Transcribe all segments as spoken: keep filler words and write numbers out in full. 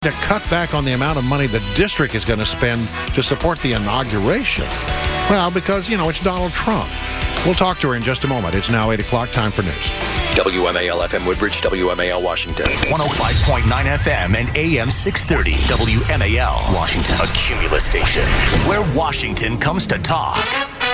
to cut back on the amount of money the district is going to spend to support the inauguration? Well, because, you know, it's Donald Trump. We'll talk to her in just a moment. It's now eight o'clock, time for news. W M A L F M Woodbridge, W M A L Washington. one oh five point nine F M and A M six thirty. W M A L Washington. A Cumulus station where Washington comes to talk.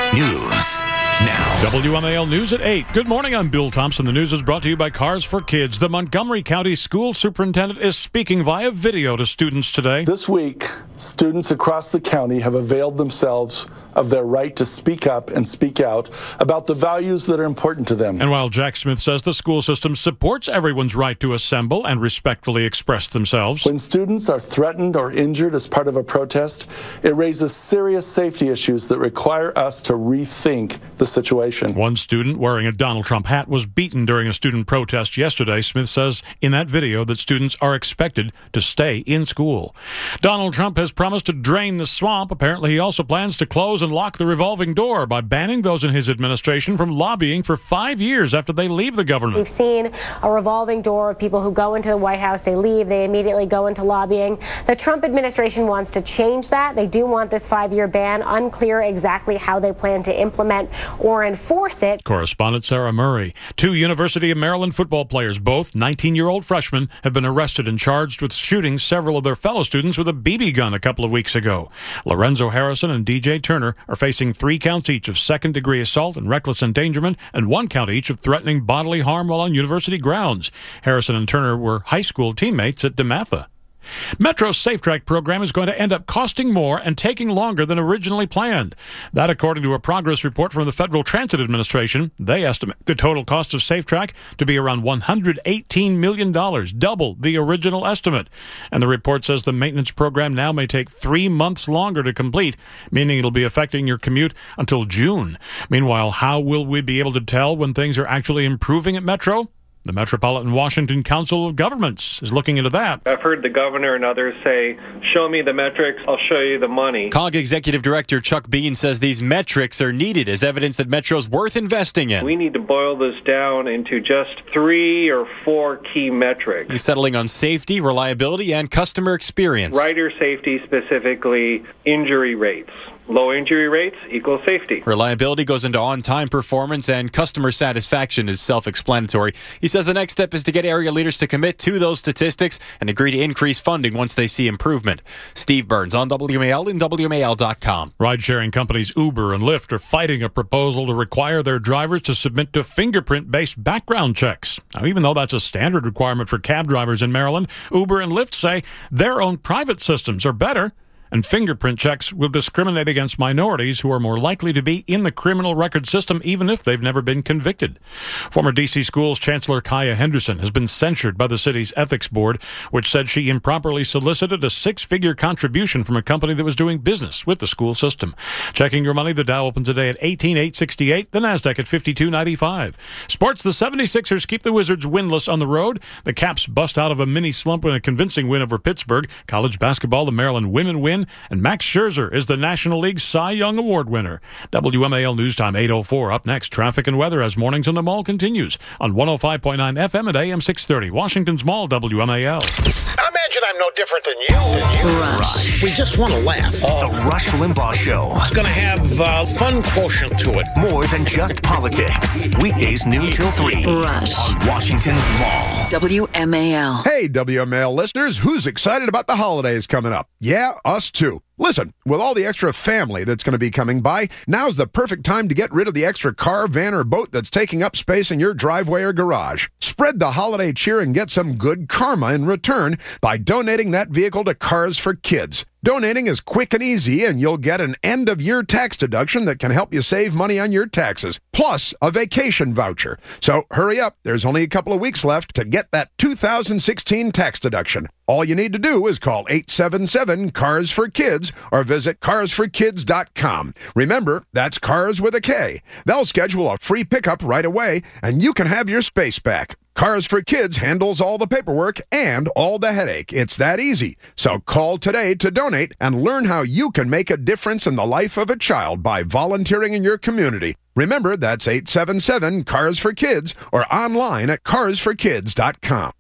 News now. W M A L News at eight. Good morning, I'm Bill Thompson. The news is brought to you by Cars for Kids. The Montgomery County School Superintendent is speaking via video to students today. This week, students across the county have availed themselves of their right to speak up and speak out about the values that are important to them. And while Jack Smith says the school system supports everyone's right to assemble and respectfully express themselves, when students are threatened or injured as part of a protest, it raises serious safety issues that require us to rethink the situation. One student wearing a Donald Trump hat was beaten during a student protest yesterday. Smith says in that video that students are expected to stay in school. Donald Trump has promised to drain the swamp. Apparently, he also plans to close and lock the revolving door by banning those in his administration from lobbying for five years after they leave the government. We've seen a revolving door of people who go into the White House, they leave, they immediately go into lobbying. The Trump administration wants to change that. They do want this five-year ban. Unclear exactly how they plan to implement or enforce it. Correspondent Sarah Murray. Two University of Maryland football players, both nineteen-year-old freshmen, have been arrested and charged with shooting several of their fellow students with a B B gun a couple of weeks ago. Lorenzo Harrison and D J Turner are facing three counts each of second-degree assault and reckless endangerment and one count each of threatening bodily harm while on university grounds. Harrison and Turner were high school teammates at DeMatha. Metro's SafeTrack program is going to end up costing more and taking longer than originally planned. That according to a progress report from the Federal Transit Administration. They estimate the total cost of SafeTrack to be around one hundred eighteen million dollars, double the original estimate. And the report says the maintenance program now may take three months longer to complete, meaning it'll be affecting your commute until June. Meanwhile, how will we be able to tell when things are actually improving at Metro? The Metropolitan Washington Council of Governments is looking into that. I've heard the governor and others say, show me the metrics, I'll show you the money. C O G Executive Director Chuck Bean says these metrics are needed as evidence that Metro's worth investing in. We need to boil this down into just three or four key metrics. He's settling on safety, reliability, and customer experience. Rider safety, specifically injury rates. Low injury rates equals safety. Reliability goes into on-time performance, and customer satisfaction is self-explanatory. He says the next step is to get area leaders to commit to those statistics and agree to increase funding once they see improvement. Steve Burns on W M A L and W M A L dot com. Ride-sharing companies Uber and Lyft are fighting a proposal to require their drivers to submit to fingerprint-based background checks. Now, even though that's a standard requirement for cab drivers in Maryland, Uber and Lyft say their own private systems are better, and fingerprint checks will discriminate against minorities who are more likely to be in the criminal record system even if they've never been convicted. Former D C Schools Chancellor Kaya Henderson has been censured by the city's ethics board, which said she improperly solicited a six-figure contribution from a company that was doing business with the school system. Checking your money, the Dow opens today at eighteen thousand eight hundred sixty-eight, the Nasdaq at fifty-two ninety-five. Sports, the seventy-sixers keep the Wizards winless on the road. The Caps bust out of a mini slump in a convincing win over Pittsburgh. College basketball, the Maryland women win. And Max Scherzer is the National League Cy Young Award winner. W M A L News Time eight oh four. Up next, traffic and weather as Mornings on the Mall continues on one oh five point nine F M at A M six thirty. Washington's Mall, W M A L. Imagine I'm no different than you. Than you. Rush. We just want to laugh. The Rush Limbaugh Show. It's going to have a fun quotient to it. More than just politics. Weekdays noon till three. Rush. On Washington's Mall. W M A L. Hey, W M A L listeners, who's excited about the holidays coming up? Yeah, us too. Listen, with all the extra family that's going to be coming by, now's the perfect time to get rid of the extra car, van, or boat that's taking up space in your driveway or garage. Spread the holiday cheer and get some good karma in return by donating that vehicle to Cars for Kids. Donating is quick and easy, and you'll get an end-of-year tax deduction that can help you save money on your taxes, plus a vacation voucher. So hurry up, there's only a couple of weeks left to get that two thousand sixteen tax deduction. All you need to do is call eight seven seven, C A R S for Kids or visit cars for kids dot com. Remember, that's Cars with a K. They'll schedule a free pickup right away, and you can have your space back. Cars for Kids handles all the paperwork and all the headache. It's that easy. So call today to donate and learn how you can make a difference in the life of a child by volunteering in your community. Remember, that's eight seven seven, C A R S for Kids or online at cars for kids dot com.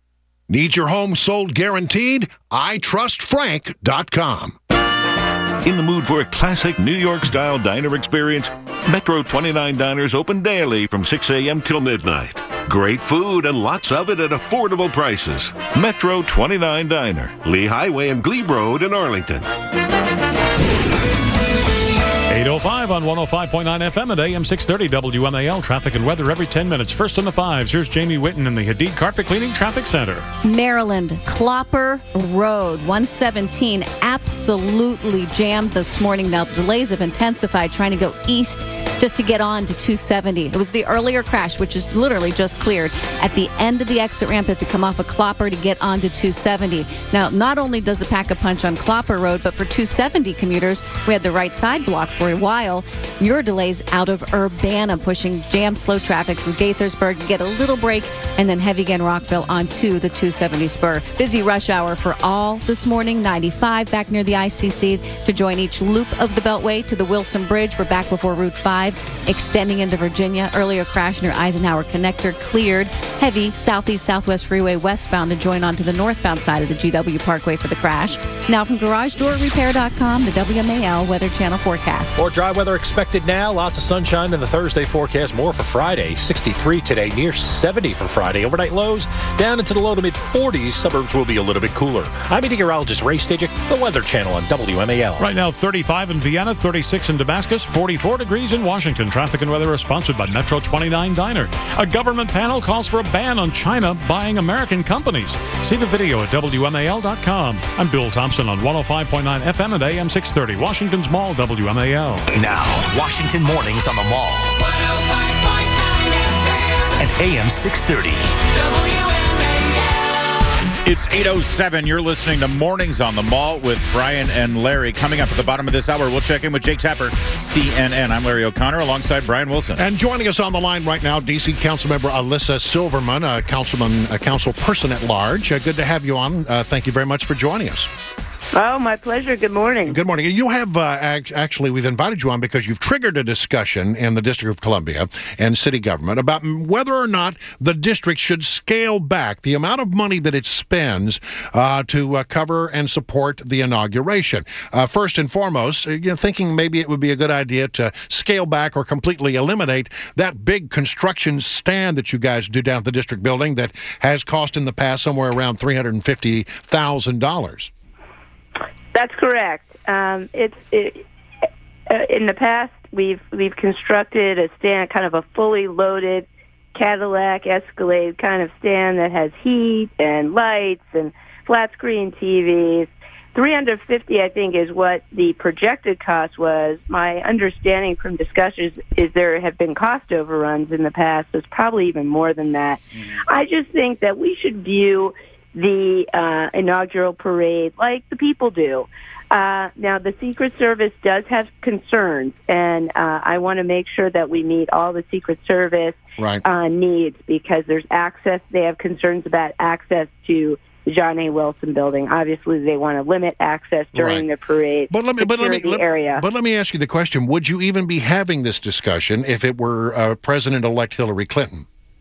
Need your home sold guaranteed? I trust frank dot com. In the mood for a classic New York-style diner experience? Metro twenty-nine Diners open daily from six a.m. till midnight. Great food and lots of it at affordable prices. Metro twenty-nine Diner, Lee Highway and Glebe Road in Arlington. eight oh five on one oh five point nine F M at A M six thirty W M A L. Traffic and weather every ten minutes. First on the fives, here's Jamie Whitten in the Hadid Carpet Cleaning Traffic Center. Maryland, Clopper Road, one seventeen, absolutely jammed this morning. Now, delays have intensified trying to go east just to get on to two seventy. It was the earlier crash, which is literally just cleared, at the end of the exit ramp if you come off of Clopper to get onto two seventy. Now, not only does it pack a punch on Clopper Road, but for two seventy commuters, we had the right side blocked for a while. Your delays out of Urbana, pushing jam slow traffic through Gaithersburg. You get a little break, and then heavy again Rockville onto the two seventy spur. Busy rush hour for all this morning. ninety-five back near the I C C to join each loop of the Beltway to the Wilson Bridge. We're back before Route five, extending into Virginia. Earlier crash near Eisenhower Connector cleared. Heavy southeast southwest freeway westbound to join onto the northbound side of the G W Parkway for the crash. Now from garage door repair dot com, the W M A L Weather Channel forecast. More dry weather expected now. Lots of sunshine in the Thursday forecast. More for Friday. sixty-three today, near seventy for Friday. Overnight lows down into the low to mid forties. Suburbs will be a little bit cooler. I'm meteorologist Ray Stidgick, the Weather Channel on W M A L. Right now, thirty-five in Vienna, thirty-six in Damascus, forty-four degrees in Washington. Traffic and weather are sponsored by Metro twenty-nine Diner. A government panel calls for a ban on China buying American companies. See the video at W M A L dot com. I'm Bill Thompson on one oh five point nine F M at A M six thirty. Washington's Mall, W M A L. Now, Washington Mornings on the Mall. one oh five point nine F M. And A M six thirty. W M A L. It's eight oh seven. You're listening to Mornings on the Mall with Brian and Larry. Coming up at the bottom of this hour, we'll check in with Jake Tapper, C N N. I'm Larry O'Connor alongside Brian Wilson. And joining us on the line right now, D C Councilmember Alyssa Silverman, a councilman, a council person at large. Uh, good to have you on. Uh, thank you very much for joining us. Oh, my pleasure. Good morning. Good morning. You have, uh, act- actually, we've invited you on because you've triggered a discussion in the District of Columbia and city government about whether or not the district should scale back the amount of money that it spends uh, to uh, cover and support the inauguration. Uh, first and foremost, uh, you know, thinking maybe it would be a good idea to scale back or completely eliminate that big construction stand that you guys do down at the district building that has cost in the past somewhere around three hundred fifty thousand dollars. That's correct. Um, it's it, uh, in the past we've we've constructed a stand, kind of a fully loaded Cadillac Escalade kind of stand that has heat and lights and flat screen T Vs. three hundred fifty, I think, is what the projected cost was. My understanding from discussions is there have been cost overruns in the past. So it's probably even more than that. Mm-hmm. I just think that we should view the uh, inaugural parade like the people do. Uh, now, the Secret Service does have concerns, and uh, I want to make sure that we meet all the Secret Service right. uh, needs because there's access. They have concerns about access to the John A. Wilson building. Obviously, they want to limit access during right. the parade. But let me, but let me, the let, area. but let me ask you the question: would you even be having this discussion if it were uh, President-elect Hillary Clinton?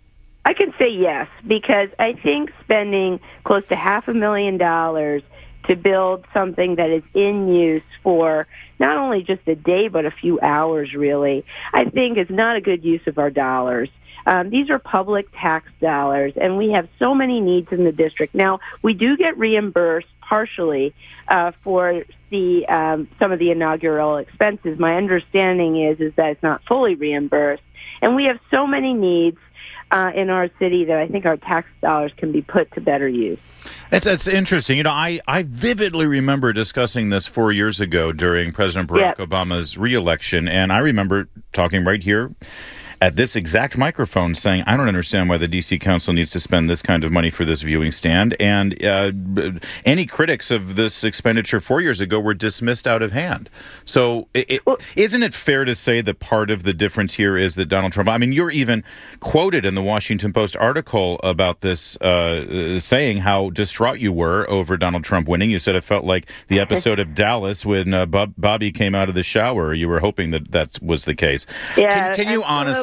I can say yes, because I think spending close to half a million dollars to build something that is in use for not only just a day, but a few hours, really, I think is not a good use of our dollars. Um, these are public tax dollars, and we have so many needs in the district. Now, we do get reimbursed partially uh, for the um, some of the inaugural expenses. My understanding is, is that it's not fully reimbursed, and we have so many needs Uh, in our city that I think our tax dollars can be put to better use. That's, that's interesting. You know, I, I vividly remember discussing this four years ago during President Barack yep. Obama's reelection, and I remember talking right here at this exact microphone saying, I don't understand why the D C Council needs to spend this kind of money for this viewing stand. And uh, any critics of this expenditure four years ago were dismissed out of hand. So it, well, isn't it fair to say that part of the difference here is that Donald Trump, I mean, you're even quoted in the Washington Post article about this, uh, saying how distraught you were over Donald Trump winning. You said it felt like the episode of Dallas when uh, Bob, Bobby came out of the shower. You were hoping that that was the case. Yeah, can, can you honestly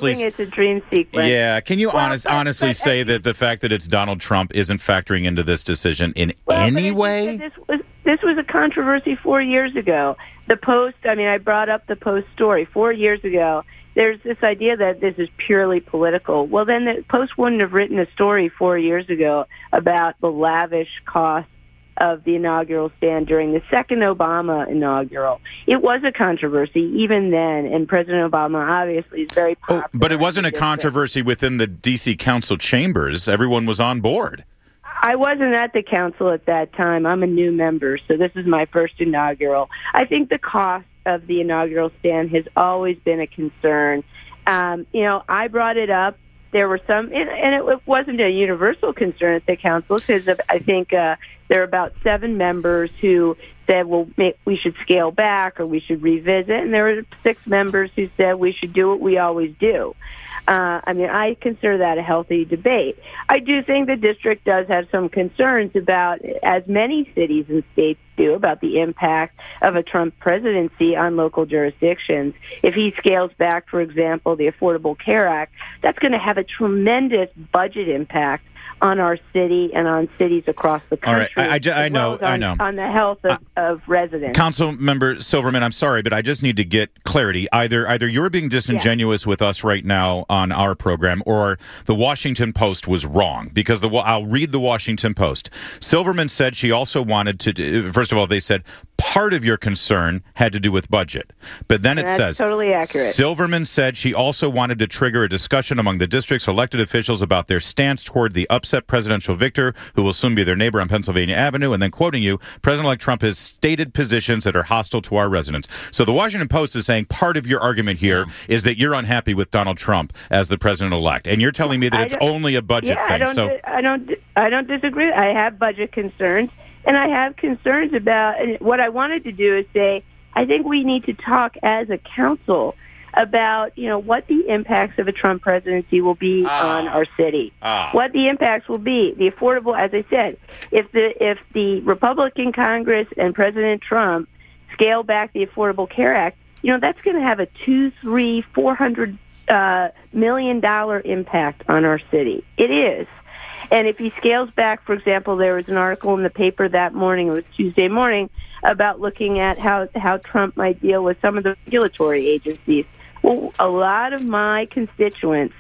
honestly? It's a dream sequence. Yeah. Can you well, honest, but, honestly but, say that the fact that it's Donald Trump isn't factoring into this decision in well, any way? This was this was a controversy four years ago. The Post. I mean, I brought up the Post story four years ago. There's this idea that this is purely political. Well, then the Post wouldn't have written a story four years ago about the lavish cost of the inaugural stand during the second Obama inaugural. It was a controversy even then, and President Obama obviously is very popular. Oh, but it wasn't a controversy within the D C council chambers. Everyone was on board. I wasn't at the council at that time. I'm a new member, so this is my first inaugural. I think the cost of the inaugural stand has always been a concern. Um, you know, I brought it up. There were some, and it wasn't a universal concern at the council, because I think uh, there are about seven members who said, well, we should scale back or we should revisit, and there were six members who said we should do what we always do. Uh, I mean, I consider that a healthy debate. I do think the district does have some concerns about, as many cities and states do, about the impact of a Trump presidency on local jurisdictions. If he scales back, for example, the Affordable Care Act, that's going to have a tremendous budget impact on our city and on cities across the country. All right, I, I, I know, well on, I know. On the health of, uh, of residents. Council Member Silverman, I'm sorry, but I just need to get clarity. Either either you're being disingenuous yeah. with us right now on our program, or the Washington Post was wrong. Because the I'll read the Washington Post. Silverman said she also wanted to. First of all, they said part of your concern had to do with budget, but then it That's says totally accurate. Silverman said she also wanted to trigger a discussion among the district's elected officials about their stance toward the upset presidential victor, who will soon be their neighbor on Pennsylvania Avenue. And then, quoting you, President-elect Trump has stated positions that are hostile to our residents. So the Washington Post is saying part of your argument here is that you're unhappy with Donald Trump as the president-elect, and you're telling me that it's only a budget yeah, thing. I don't, so I don't, I don't disagree. I have budget concerns, and I have concerns about. And what I wanted to do is say, I think we need to talk as a council about, you know, what the impacts of a Trump presidency will be ah. on our city. Ah. What the impacts will be. The affordable, as I said, if the if the Republican Congress and President Trump scale back the Affordable Care Act, you know, that's going to have a two, three, four hundred uh, million dollar impact on our city. It is. And if he scales back, for example, there was an article in the paper that morning, it was Tuesday morning, about looking at how, how Trump might deal with some of the regulatory agencies. Well, a lot of my constituents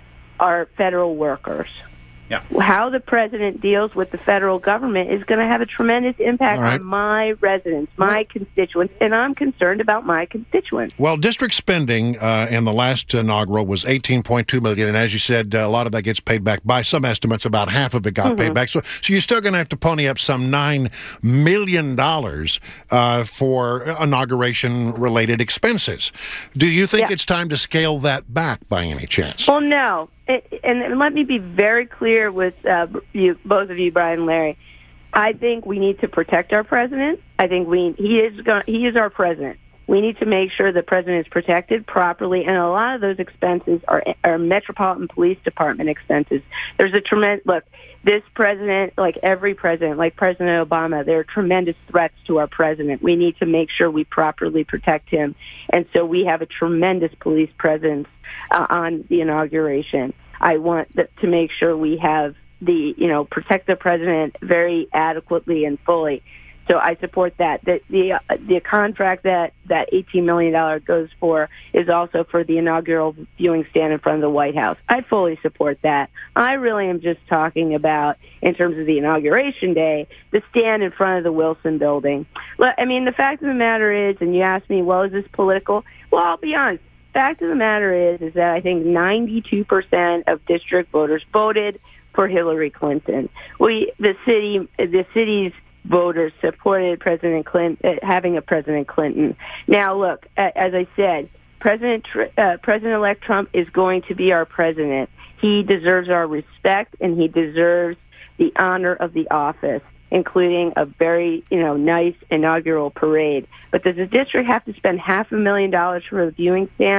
are federal workers. Yeah. How the president deals with the federal government is going to have a tremendous impact right. on my residents, my well, constituents, and I'm concerned about my constituents. Well, district spending uh, in the last inaugural was eighteen point two million dollars, and as you said, uh, a lot of that gets paid back. By some estimates, about half of it got mm-hmm. paid back. So, so you're still going to have to pony up some nine million dollars uh, for inauguration-related expenses. Do you think yeah. it's time to scale that back by any chance? Well, no. And let me be very clear with uh, you, both of you, Brian and Larry. I think we need to protect our president. I think we he is going, he is our president. We need to make sure the president is protected properly, and a lot of those expenses are, are Metropolitan Police Department expenses. There's a tremendous look. This president, like every president, like President Obama, there are tremendous threats to our president. We need to make sure we properly protect him, and so we have a tremendous police presence uh, on the inauguration. I want the, to make sure we have the, you know, protect the president very adequately and fully. So I support that. The the, uh, the contract that, that eighteen million dollars goes for is also for the inaugural viewing stand in front of the White House. I fully support that. I really am just talking about, in terms of the inauguration day, the stand in front of the Wilson Building. I mean, the fact of the matter is, and you asked me, well, is this political? Well, I'll be honest. Fact of the matter is, is that I think ninety-two percent of district voters voted for Hillary Clinton. We, the city, the city's voters supported President Clinton, uh, having a President Clinton. Now, look, as I said, President uh, President-elect Trump is going to be our president. He deserves our respect, and he deserves the honor of the office, including a very, you know, nice inaugural parade. But does the district have to spend half a million dollars for a viewing stand?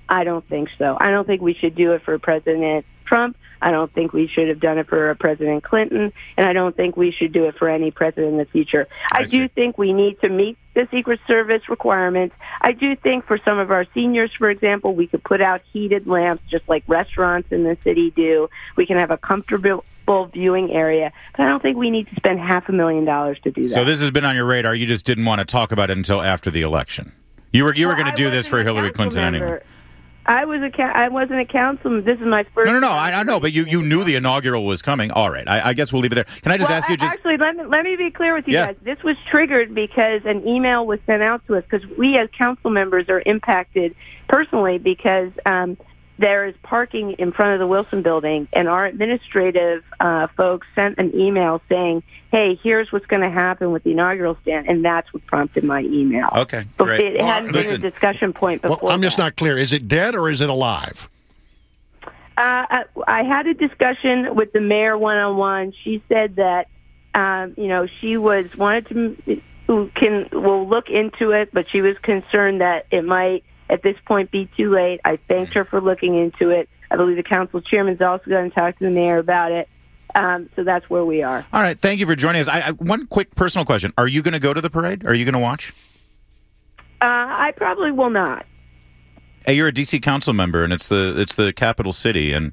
I don't think so. I don't think we should do it for President Trump. I don't think we should have done it for President Clinton, and I don't think we should do it for any president in the future. I, I do think we need to meet the Secret Service requirements. I do think for some of our seniors, for example, we could put out heated lamps just like restaurants in the city do. We can have a comfortable viewing area, but I don't think we need to spend half a million dollars to do that. So this has been on your radar. You just didn't want to talk about it until after the election. You were you well, were going to do this for Hillary Clinton member. anyway. I was a I wasn't a councilman. This is my first. No, no, no. I, I know, but you, you knew the inaugural was coming. All right. I, I guess we'll leave it there. Can I just well, ask you? Just actually, let me let me be clear with you yeah. guys. This was triggered because an email was sent out to us because we as council members are impacted personally because um, there is parking in front of the Wilson Building, and our administrative uh, folks sent an email saying, "Hey, here's what's going to happen with the inaugural stand," and that's what prompted my email. Okay, but great. It well, hadn't listen, been a discussion point before. Well, I'm just that. not clear. Is it dead or is it alive? Uh, I, I had a discussion with the mayor one-on-one. She said that, um, you know, she was wanted to who can will look into it, but she was concerned that it might at this point be too late. I thanked her for looking into it. I believe the council chairman's also going to talk to the mayor about it. Um, so that's where we are. All right. Thank you for joining us. I, I, one quick personal question. Are you going to go to the parade? Are you going to watch? Uh, I probably will not. Hey, you're a D C council member, and it's the it's the capital city, and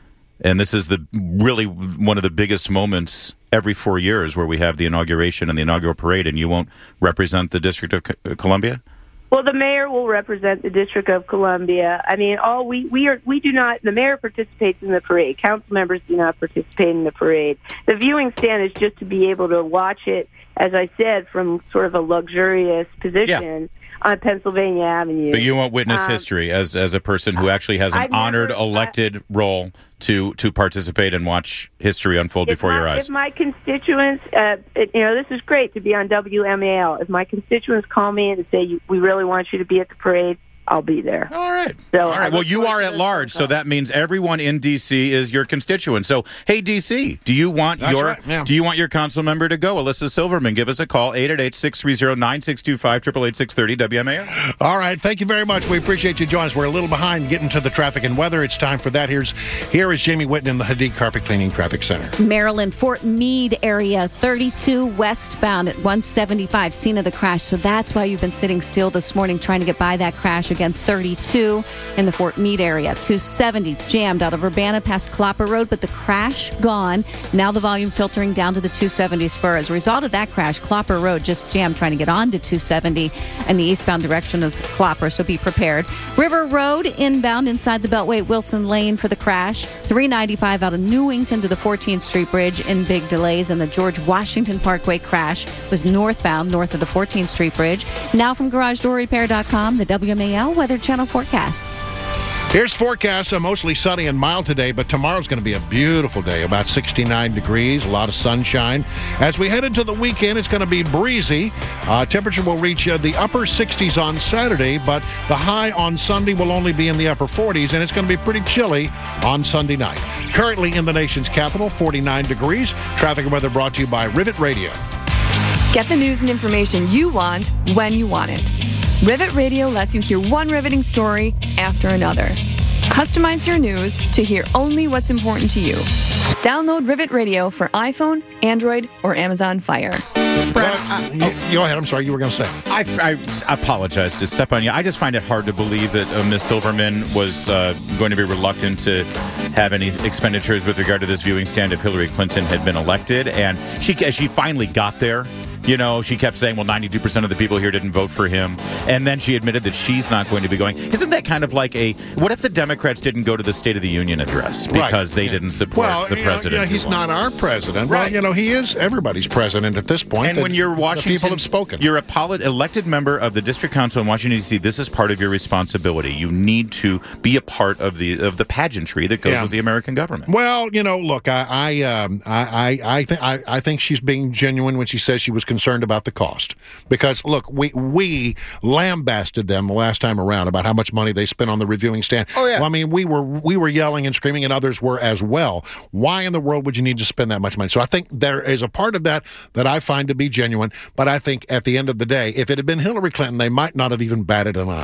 and this is the really one of the biggest moments every four years where we have the inauguration and the inaugural parade, and you won't represent the District of C- Columbia? Well, the mayor will represent the District of Columbia. I mean, all we we are we do not. The mayor participates in the parade. Council members do not participate in the parade. The viewing stand is just to be able to watch it, as I said, from sort of a luxurious position. Yeah. On Pennsylvania Avenue. But you won't witness um, history as as a person who actually has an I've honored never, elected uh, role to to participate and watch history unfold before my, your eyes. If my constituents, uh, it, you know, this is great to be on W M A L. If my constituents call me and say, we really want you to be at the parade, I'll be there. All right. So All right. Well, you are at large, so that means everyone in D C is your constituent. So, hey, D C, do you want That's your right, yeah. do you want your council member to go? Alyssa Silverman, give us a call, eight eight eight, six three zero, nine six two five, eight eight eight, six three zero, W M A L. All right. Thank you very much. We appreciate you joining us. We're a little behind getting to the traffic and weather. It's time for that. Here's Here is Jamie Whitten in the Hadid Carpet Cleaning Traffic Center. Maryland, Fort Meade area, thirty-two westbound at one seventy-five, scene of the crash. So that's why you've been sitting still this morning trying to get by that crash. Again, thirty-two in the Fort Meade area. two seventy jammed out of Urbana past Clopper Road, but the crash gone. Now the volume filtering down to the two seventy spur. As a result of that crash, Clopper Road just jammed trying to get on to two seventy in the eastbound direction of Clopper, so be prepared. River Road inbound inside the Beltway at Wilson Lane for the crash. three ninety-five out of Newington to the fourteenth Street Bridge in big delays, and the George Washington Parkway crash was northbound north of the fourteenth Street Bridge. Now from Garage Door Repair dot com, the W M A L Weather Channel forecast. Here's forecast. Uh, mostly sunny and mild today, but tomorrow's going to be a beautiful day, about sixty-nine degrees, a lot of sunshine. As we head into the weekend, it's going to be breezy. Uh, temperature will reach uh, the upper sixties on Saturday, but the high on Sunday will only be in the upper forties, and it's going to be pretty chilly on Sunday night. Currently in the nation's capital, forty-nine degrees. Traffic and weather brought to you by Rivet Radio. Get the news and information you want when you want it. Rivet Radio lets you hear one riveting story after another. Customize your news to hear only what's important to you. Download Rivet Radio for iPhone, Android, or Amazon Fire. Brad, I, oh, go ahead. I'm sorry. You were going to say. I, I apologize to step on you. I just find it hard to believe that uh, Miz Silverman was uh, going to be reluctant to have any expenditures with regard to this viewing stand if Hillary Clinton had been elected. And she, she finally got there. You know, she kept saying, well, ninety-two percent of the people here didn't vote for him. And then she admitted that she's not going to be going. Isn't that kind of like a, what if the Democrats didn't go to the State of the Union address because right. they yeah. didn't support well, the you president? Know, you know, he's not our president. Right. Well, you know, he is everybody's president at this point. And the, when you're Washington, the people have spoken. You're a poli- elected member of the District Council in Washington, D C. This is part of your responsibility. You need to be a part of the of the pageantry that goes yeah. with the American government. Well, you know, look, I I um, I I I, th- I I think she's being genuine when she says she was concerned about the cost. Because, look, we we lambasted them the last time around about how much money they spent on the reviewing stand. Oh, yeah. Well, I mean, we were we were yelling and screaming, and others were as well. Why in the world would you need to spend that much money? So I think there is a part of that that I find to be genuine, but I think at the end of the day, if it had been Hillary Clinton, they might not have even batted an eye.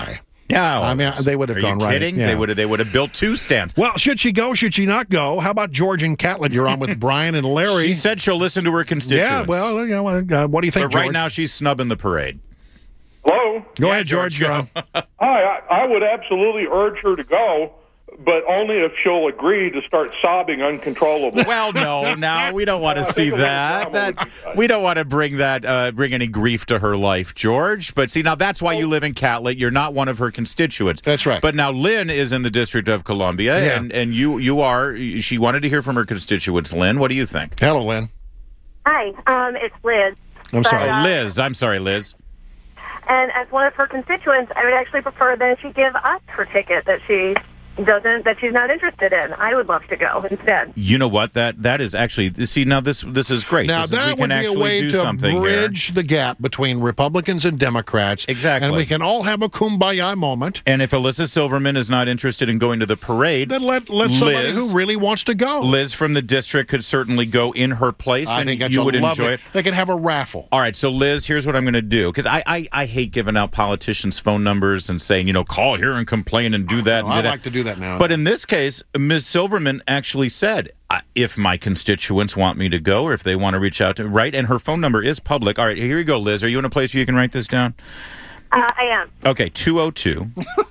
Yeah, I mean, they would have are gone you right. kidding? Yeah. They would have. They would have built two stands. Well, should she go? Should she not go? How about George and Catlett? You're on with Brian and Larry. She said she'll listen to her constituents. Yeah. Well, you know, uh, what do you think, But George? right now, she's snubbing the parade. Hello? Go Yeah, ahead, George. You're on. Hi, I, I would absolutely urge her to go, but only if she'll agree to start sobbing uncontrollably. Well, no, no, we don't want to I see think a little that. drama would That be nice. we don't want to bring that, uh, bring any grief to her life, George. But see, now that's why you live in Catlett. You're not one of her constituents. That's right. But now Lynn is in the District of Columbia, Yeah. and and you you are. She wanted to hear from her constituents. Lynn, what do you think? Hello, Lynn. Hi, um, it's Liz. I'm But, sorry. uh, Liz, I'm sorry, Liz. And as one of her constituents, I would actually prefer that she give us her ticket that she doesn't, that she's not interested in. I would love to go instead. You know what? That that is actually see now this this is great. Now This is- that we would can be a actually way do to something bridge here. the gap between Republicans and Democrats. Exactly. And we can all have a kumbaya moment. And if Alyssa Silverman is not interested in going to the parade, then let let somebody Liz, who really wants to go. Liz from the district could certainly go in her place, I and think that's you a would lovely. enjoy it. They can have a raffle. All right, so Liz, here's what I'm going to do because I, I I hate giving out politicians' phone numbers and saying, you know, call here and complain and do that. Oh, and do I that. like to do that now. But in this case, Miz Silverman actually said, uh, if my constituents want me to go or if they want to reach out to, right? And her phone number is public. All right, here you go, Liz. Are you in a place where you can write this down? Uh, I am. Okay, two oh two,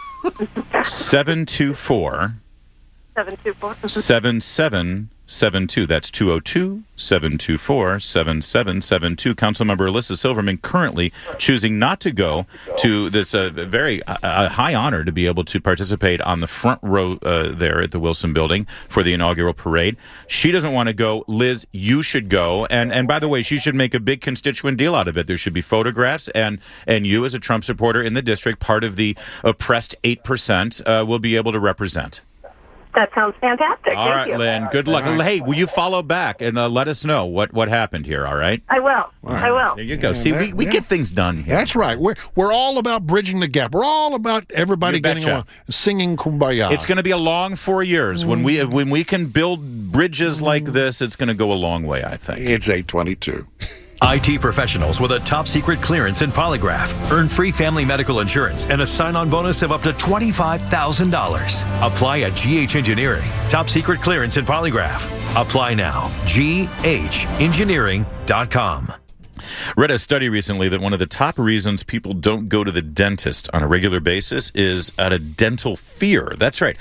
seven two four, seven two four seven seven seven two. That's two oh two, seven two four, seven seven seven two. Councilmember Alyssa Silverman currently choosing not to go to this uh, very uh, high honor to be able to participate on the front row uh, there at the Wilson Building for the inaugural parade. She doesn't want to go. Liz, you should go. And and by the way, she should make a big constituent deal out of it. There should be photographs, and and you as a Trump supporter in the district, part of the oppressed eight percent, uh, will be able to represent. That sounds fantastic. All Thank right, you. Lynn. Good luck. All right. Hey, will you follow back and uh, let us know what, what happened here, all right? I will. I will. There you go. Yeah, See, that- we, we yeah. get things done here. That's right. We're we're all about bridging the gap. We're all about everybody You getting betcha. along, singing kumbaya. It's going to be a long four years. When we when we can build bridges like this, it's going to go a long way, I think. It's eight twenty-two. I T professionals with a top secret clearance in Polygraph earn free family medical insurance and a sign-on bonus of up to twenty-five thousand dollars. Apply at G H Engineering. Top secret clearance in Polygraph. Apply now. G H engineering dot com. Read a study recently that one of the top reasons people don't go to the dentist on a regular basis is out of dental fear. That's right.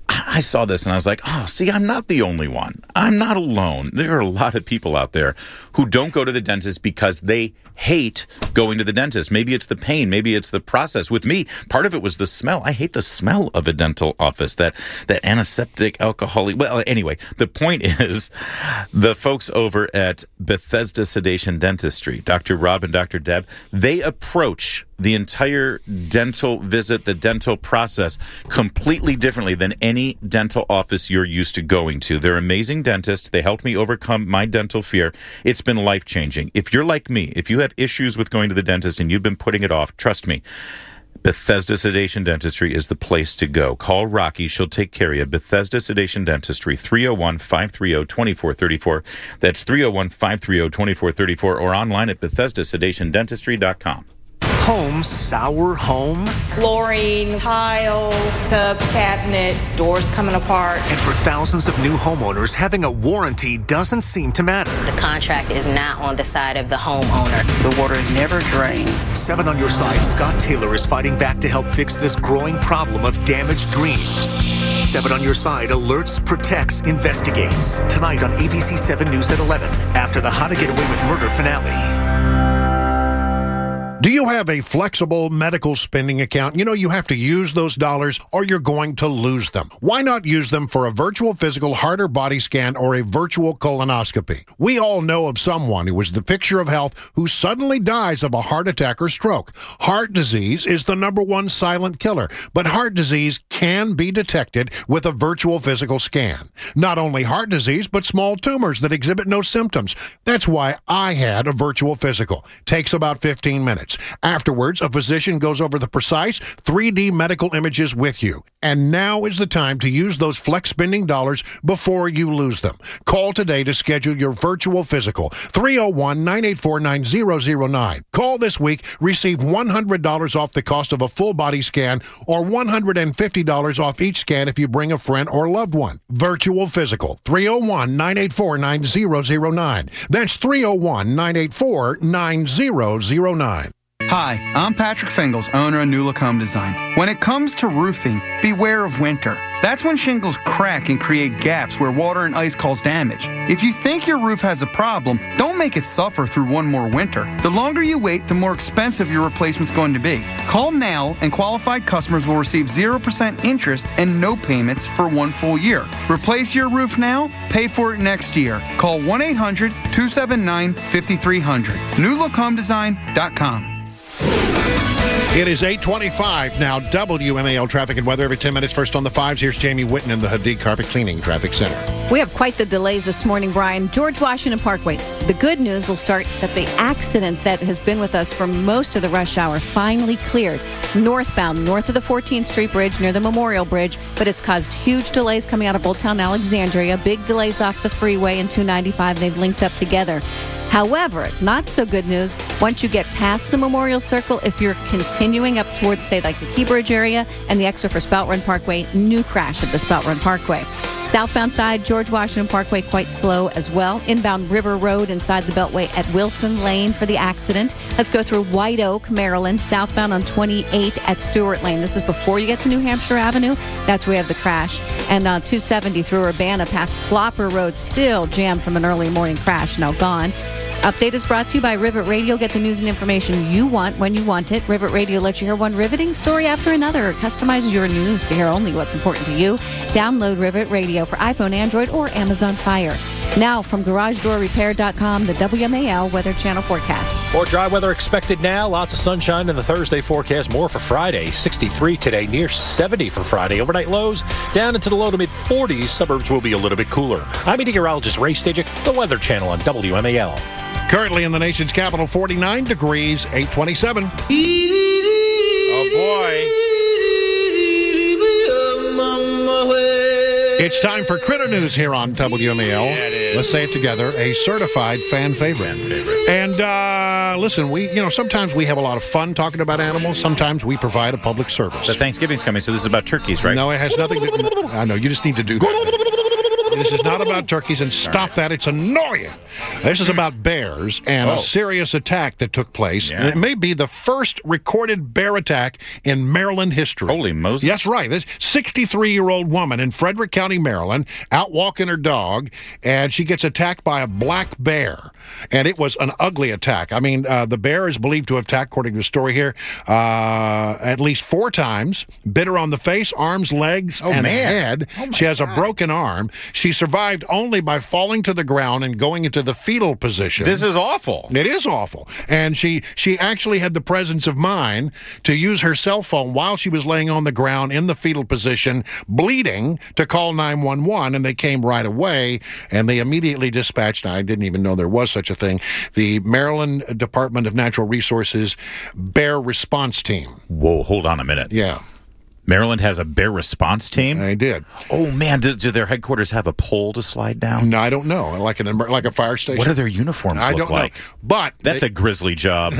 I saw this and I was like, oh, see, I'm not the only one. I'm not alone. There are a lot of people out there who don't go to the dentist because they hate going to the dentist. Maybe it's the pain. Maybe it's the process. With me, part of it was the smell. I hate the smell of a dental office, that, that antiseptic, alcoholic. Well, anyway, the point is the folks over at Bethesda Sedation Dentistry, Doctor Rob and Doctor Deb, they approach the entire dental visit, the dental process, completely differently than any dental office you're used to going to. They're amazing dentists. They helped me overcome my dental fear. It's been life-changing. If you're like me, if you have issues with going to the dentist and you've been putting it off, trust me, Bethesda Sedation Dentistry is the place to go. Call Rocky. She'll take care of you. Bethesda Sedation Dentistry, three oh one, five three oh, two four three four. That's three oh one, five three oh, two four three four or online at Bethesda Sedation Dentistry dot com. Home, sour home. Flooring, tile, tub, cabinet, doors coming apart. And for thousands of new homeowners, having a warranty doesn't seem to matter. The contract is not on the side of the homeowner. The water never drains. Seven on Your Side, Scott Taylor is fighting back to help fix this growing problem of damaged dreams. Seven on Your Side alerts, protects, investigates. Tonight on A B C seven News at eleven, after the How to Get Away with Murder finale. Do you have a flexible medical spending account? You know you have to use those dollars or you're going to lose them. Why not use them for a virtual physical heart or body scan or a virtual colonoscopy? We all know of someone who is the picture of health who suddenly dies of a heart attack or stroke. Heart disease is the number one silent killer, but heart disease can be detected with a virtual physical scan. Not only heart disease, but small tumors that exhibit no symptoms. That's why I had a virtual physical. Takes about fifteen minutes. minutes. Afterwards, a physician goes over the precise three D medical images with you. And now is the time to use those flex spending dollars before you lose them. Call today to schedule your virtual physical. three oh one, nine eight four, nine oh oh nine. Call this week, receive one hundred dollars off the cost of a full body scan or one hundred fifty dollars off each scan if you bring a friend or loved one. Virtual physical. three oh one, nine eight four, nine oh oh nine. That's three oh one, nine eight four, nine oh oh nine. Hi, I'm Patrick Fingles, owner of New Look Home Design. When it comes to roofing, beware of winter. That's when shingles crack and create gaps where water and ice cause damage. If you think your roof has a problem, don't make it suffer through one more winter. The longer you wait, the more expensive your replacement's going to be. Call now and qualified customers will receive zero percent interest and no payments for one full year. Replace your roof now, pay for it next year. Call one eight hundred, two seven nine, five three zero zero. new look home design dot com. It is eight twenty-five now. W M A L traffic and weather every ten minutes. First on the fives. Here's Jamie Whitten in the Hadid Carpet Cleaning Traffic Center. We have quite the delays this morning, Brian. George Washington Parkway. The good news will start that the accident that has been with us for most of the rush hour finally cleared. Northbound, north of the fourteenth Street Bridge near the Memorial Bridge, but it's caused huge delays coming out of Old Town Alexandria. Big delays off the freeway and two ninety-five. They've linked up together. However, not so good news, once you get past the Memorial Circle, if you're continuing up towards, say, like the Key Bridge area and the exit for Spout Run Parkway, new crash at the Spout Run Parkway. Southbound side, George Washington Parkway, quite slow as well. Inbound River Road inside the Beltway at Wilson Lane for the accident. Let's go through White Oak, Maryland, southbound on twenty-eight at Stewart Lane. This is before you get to New Hampshire Avenue. That's where we have the crash. And uh, two seventy through Urbana past Clopper Road, still jammed from an early morning crash, now gone. Update is brought to you by Rivet Radio. Get the news and information you want when you want it. Rivet Radio lets you hear one riveting story after another. It customizes your news to hear only what's important to you. Download Rivet Radio for iPhone, Android, or Amazon Fire. Now, from garage door repair dot com, the W M A L Weather Channel forecast. More dry weather expected now. Lots of sunshine in the Thursday forecast. More for Friday. sixty-three today, near seventy for Friday. Overnight lows down into the low to mid forties. Suburbs will be a little bit cooler. I'm meteorologist Ray Stajic, the Weather Channel on W M A L. Currently in the nation's capital, forty-nine degrees, eight twenty-seven. Oh, boy. It's time for Critter News here on W M A L. Yeah, it is. Let's say it together, a certified fan favorite. Fan favorite. And uh, listen, we you know sometimes we have a lot of fun talking about animals. Sometimes we provide a public service. But Thanksgiving's coming, so this is about turkeys, right? No, it has nothing to. I know you just need to do that. This is not about turkeys, and stop that. It's annoying. This is about bears and Oh. a serious attack that took place. Yeah. And it may be the first recorded bear attack in Maryland history. Holy Moses. That's right. This sixty-three-year-old woman in Frederick County, Maryland, out walking her dog, and she gets attacked by a black bear. And it was an ugly attack. I mean, uh, the bear is believed to have attacked, according to the story here, uh, at least four times, bit her on the face, arms, legs, Oh, and man. head. Oh, my she has God. a broken arm. She survived only by falling to the ground and going into the fetal position. This is awful. It is awful. And she she actually had the presence of mind to use her cell phone while she was laying on the ground in the fetal position, bleeding, to call nine one one, and they came right away, and they immediately dispatched, I didn't even know there was such a thing, the Maryland Department of Natural Resources Bear Response Team. Whoa, hold on a minute. Yeah. Maryland has a bear response team? They did. Oh, man. Do, do their headquarters have a pole to slide down? No, I don't know. Like, an, like a fire station? What do their uniforms I look don't like? know. But That's they, a grisly job.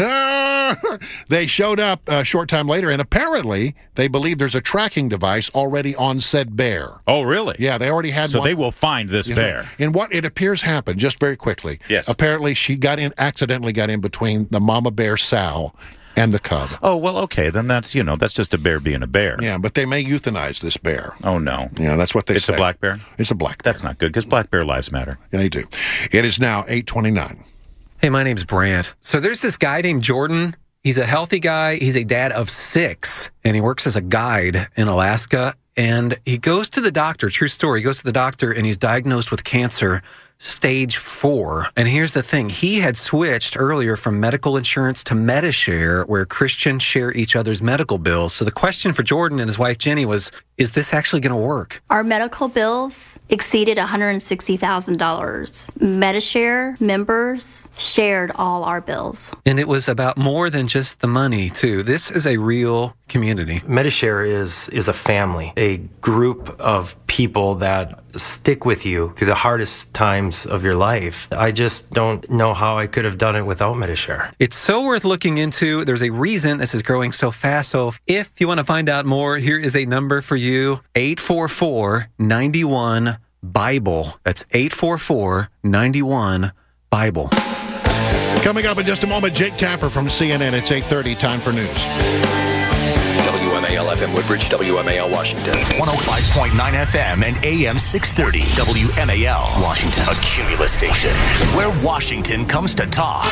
they showed up a short time later, and apparently they believe there's a tracking device already on said bear. Oh, really? Yeah, they already had So one. they will find this Yes, bear. And what it appears happened, just very quickly. Yes. Apparently she got in, accidentally got in between the mama bear sow and the cub. Oh, well, okay. Then that's, you know, that's just a bear being a bear. Yeah, but they may euthanize this bear. Oh, no. Yeah, that's what they It's say. a black bear? It's a black bear. That's not good, because black bear lives matter. Yeah, they do. It is now eight twenty-nine. Hey, my name's Brant. So there's this guy named Jordan. He's a healthy guy. He's a dad of six, and he works as a guide in Alaska. And he goes to the doctor, true story, he goes to the doctor, and he's diagnosed with cancer stage four. And here's the thing. He had switched earlier from medical insurance to Medi-Share, where Christians share each other's medical bills. So the question for Jordan and his wife Jenny was, is this actually going to work? Our medical bills exceeded one hundred sixty thousand dollars. Medi-Share members shared all our bills. And it was about more than just the money, too. This is a real community. Medi-Share is, is a family, a group of people that stick with you through the hardest times of your life. I just don't know how I could have done it without Medi-Share. It's so worth looking into. There's a reason this is growing so fast. So if you want to find out more, here is a number for you, eight four four, nine one, BIBLE. That's eight four four, nine one, BIBLE. Coming up in just a moment, Jake Tapper from C N N. It's eight thirty, time for news. W M A L F M Woodbridge, W M A L Washington. one oh five point nine F M and A M six thirty. W M A L Washington. A Cumulus station where Washington comes to talk.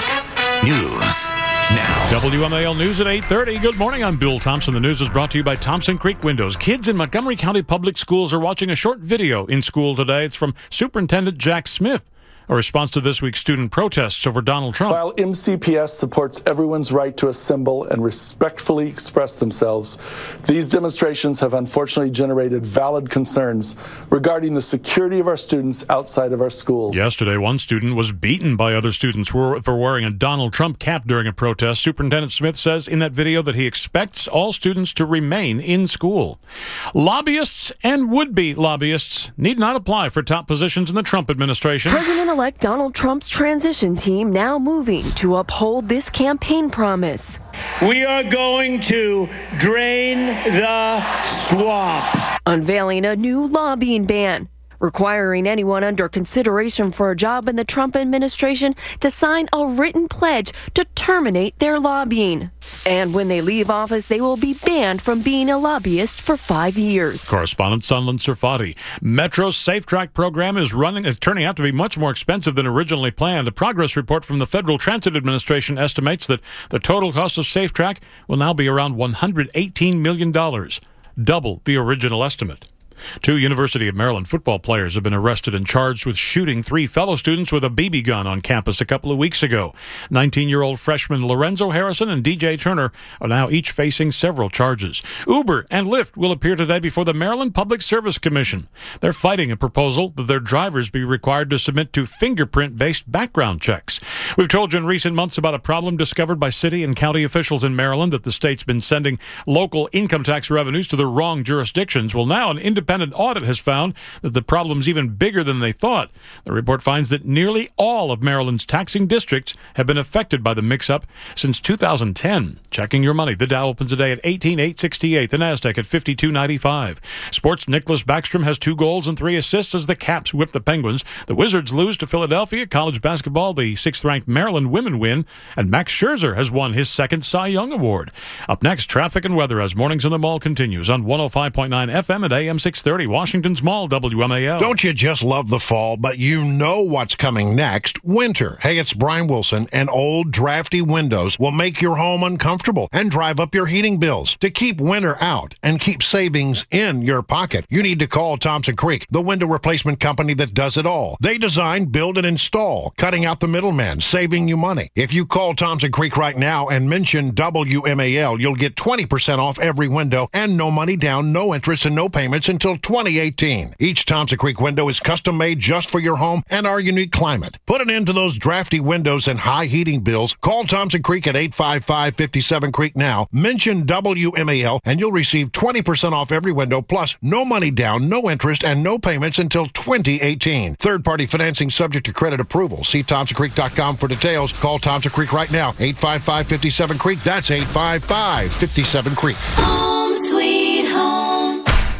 News now. W M A L News at eight thirty. Good morning. I'm Bill Thompson. The news is brought to you by Thompson Creek Windows. Kids in Montgomery County Public Schools are watching a short video in school today. It's from Superintendent Jack Smith. A response to this week's student protests over Donald Trump. While M C P S supports everyone's right to assemble and respectfully express themselves, these demonstrations have unfortunately generated valid concerns regarding the security of our students outside of our schools. Yesterday, one student was beaten by other students for wearing a Donald Trump cap during a protest. Superintendent Smith says in that video that he expects all students to remain in school. Lobbyists and would-be lobbyists need not apply for top positions in the Trump administration. President-elect Donald Trump's transition team now moving to uphold this campaign promise. We are going to drain the swamp. Unveiling a new lobbying ban, requiring anyone under consideration for a job in the Trump administration to sign a written pledge to terminate their lobbying. And when they leave office, they will be banned from being a lobbyist for five years. Correspondent Sunland Serfati. Metro's Safe Track program is running, is turning out to be much more expensive than originally planned. A progress report from the Federal Transit Administration estimates that the total cost of Safe Track will now be around one hundred eighteen million dollars, double the original estimate. Two University of Maryland football players have been arrested and charged with shooting three fellow students with a B B gun on campus a couple of weeks ago. nineteen-year-old freshman Lorenzo Harrison and D J Turner are now each facing several charges. Uber and Lyft will appear today before the Maryland Public Service Commission. They're fighting a proposal that their drivers be required to submit to fingerprint-based background checks. We've told you in recent months about a problem discovered by city and county officials in Maryland that the state's been sending local income tax revenues to the wrong jurisdictions. Well, now an independent Independent audit has found that the problem's even bigger than they thought. The report finds that nearly all of Maryland's taxing districts have been affected by the mix-up since two thousand ten. Checking your money. The Dow opens today at eighteen eight sixty-eight. The Nasdaq at fifty-two ninety-five. Sports, Nicholas Backstrom has two goals and three assists as the Caps whip the Penguins. The Wizards lose to Philadelphia. College basketball, the sixth-ranked Maryland women win, and Max Scherzer has won his second Cy Young Award. Up next, traffic and weather as Mornings in the Mall continues on one oh five point nine F M at A M six thirty, Washington's Mall, W M A L. Don't you just love the fall, but you know what's coming next? Winter. Hey, it's Brian Wilson, and old drafty windows will make your home uncomfortable and drive up your heating bills. To keep winter out and keep savings in your pocket, you need to call Thompson Creek, the window replacement company that does it all. They design, build, and install, cutting out the middleman, saving you money. If you call Thompson Creek right now and mention W M A L, you'll get twenty percent off every window and no money down, no interest, and no payments until twenty eighteen. Each Thompson Creek window is custom made just for your home and our unique climate. Put an end to those drafty windows and high heating bills. Call Thompson Creek at eight five five, five seven Creek now. Mention W M A L and you'll receive twenty percent off every window, plus no money down, no interest, and no payments until twenty eighteen. Third-party financing subject to credit approval. See thompson creek dot com for details. Call Thompson Creek right now. eight five five, five seven Creek. That's eight five five, five seven Creek. Home sweet home.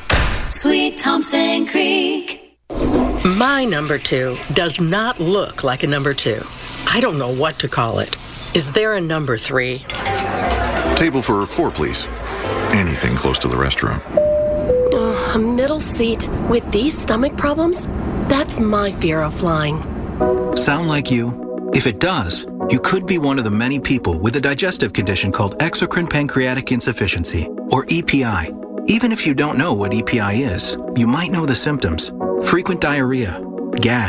Sweet Thompson Creek. My number two does not look like a number two. I don't know what to call it. Is there a number three? Table for four, please. Anything close to the restroom. Uh, a middle seat with these stomach problems? That's my fear of flying. Sound like you? If it does, you could be one of the many people with a digestive condition called exocrine pancreatic insufficiency, or E P I. Even if you don't know what E P I is, you might know the symptoms: frequent diarrhea, gas,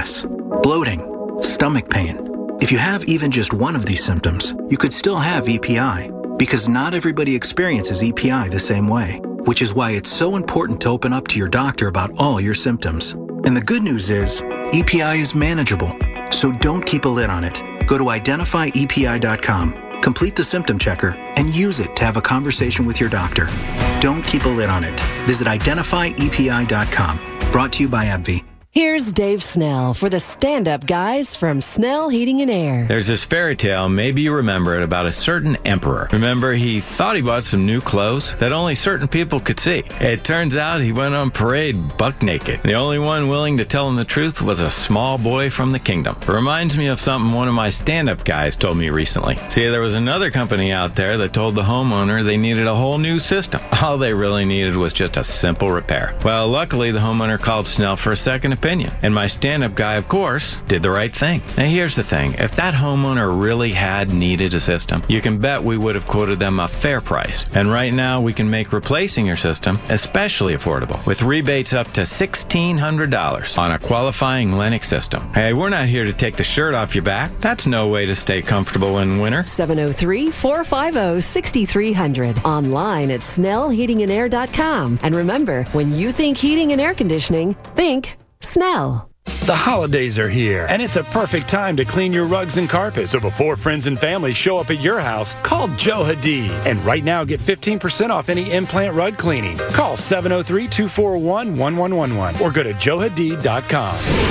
bloating, stomach pain. If you have even just one of these symptoms, you could still have E P I, because not everybody experiences E P I the same way, which is why it's so important to open up to your doctor about all your symptoms. And the good news is, E P I is manageable, so don't keep a lid on it. Go to identify E P I dot com, complete the symptom checker, and use it to have a conversation with your doctor. Don't keep a lid on it. Visit identify E P I dot com. Brought to you by AbbVie. Here's Dave Snell for the stand-up guys from Snell Heating and Air. There's this fairy tale, maybe you remember it, about a certain emperor. Remember, he thought he bought some new clothes that only certain people could see. It turns out he went on parade buck naked. The only one willing to tell him the truth was a small boy from the kingdom. It reminds me of something one of my stand-up guys told me recently. See, there was another company out there that told the homeowner they needed a whole new system. All they really needed was just a simple repair. Well, luckily, the homeowner called Snell for a second opinion. And my stand-up guy, of course, did the right thing. Now, here's the thing. If that homeowner really had needed a system, you can bet we would have quoted them a fair price. And right now, we can make replacing your system especially affordable with rebates up to sixteen hundred dollars on a qualifying Lennox system. Hey, we're not here to take the shirt off your back. That's no way to stay comfortable in winter. seven oh three, four five oh, six three zero zero. Online at snell heating and air dot com. And remember, when you think heating and air conditioning, think Snell. The holidays are here, and it's a perfect time to clean your rugs and carpets. So before friends and family show up at your house, call Joe Hadid. And right now, get fifteen percent off any implant rug cleaning. Call seven oh three, two four one, one one one one or go to joe hadid dot com.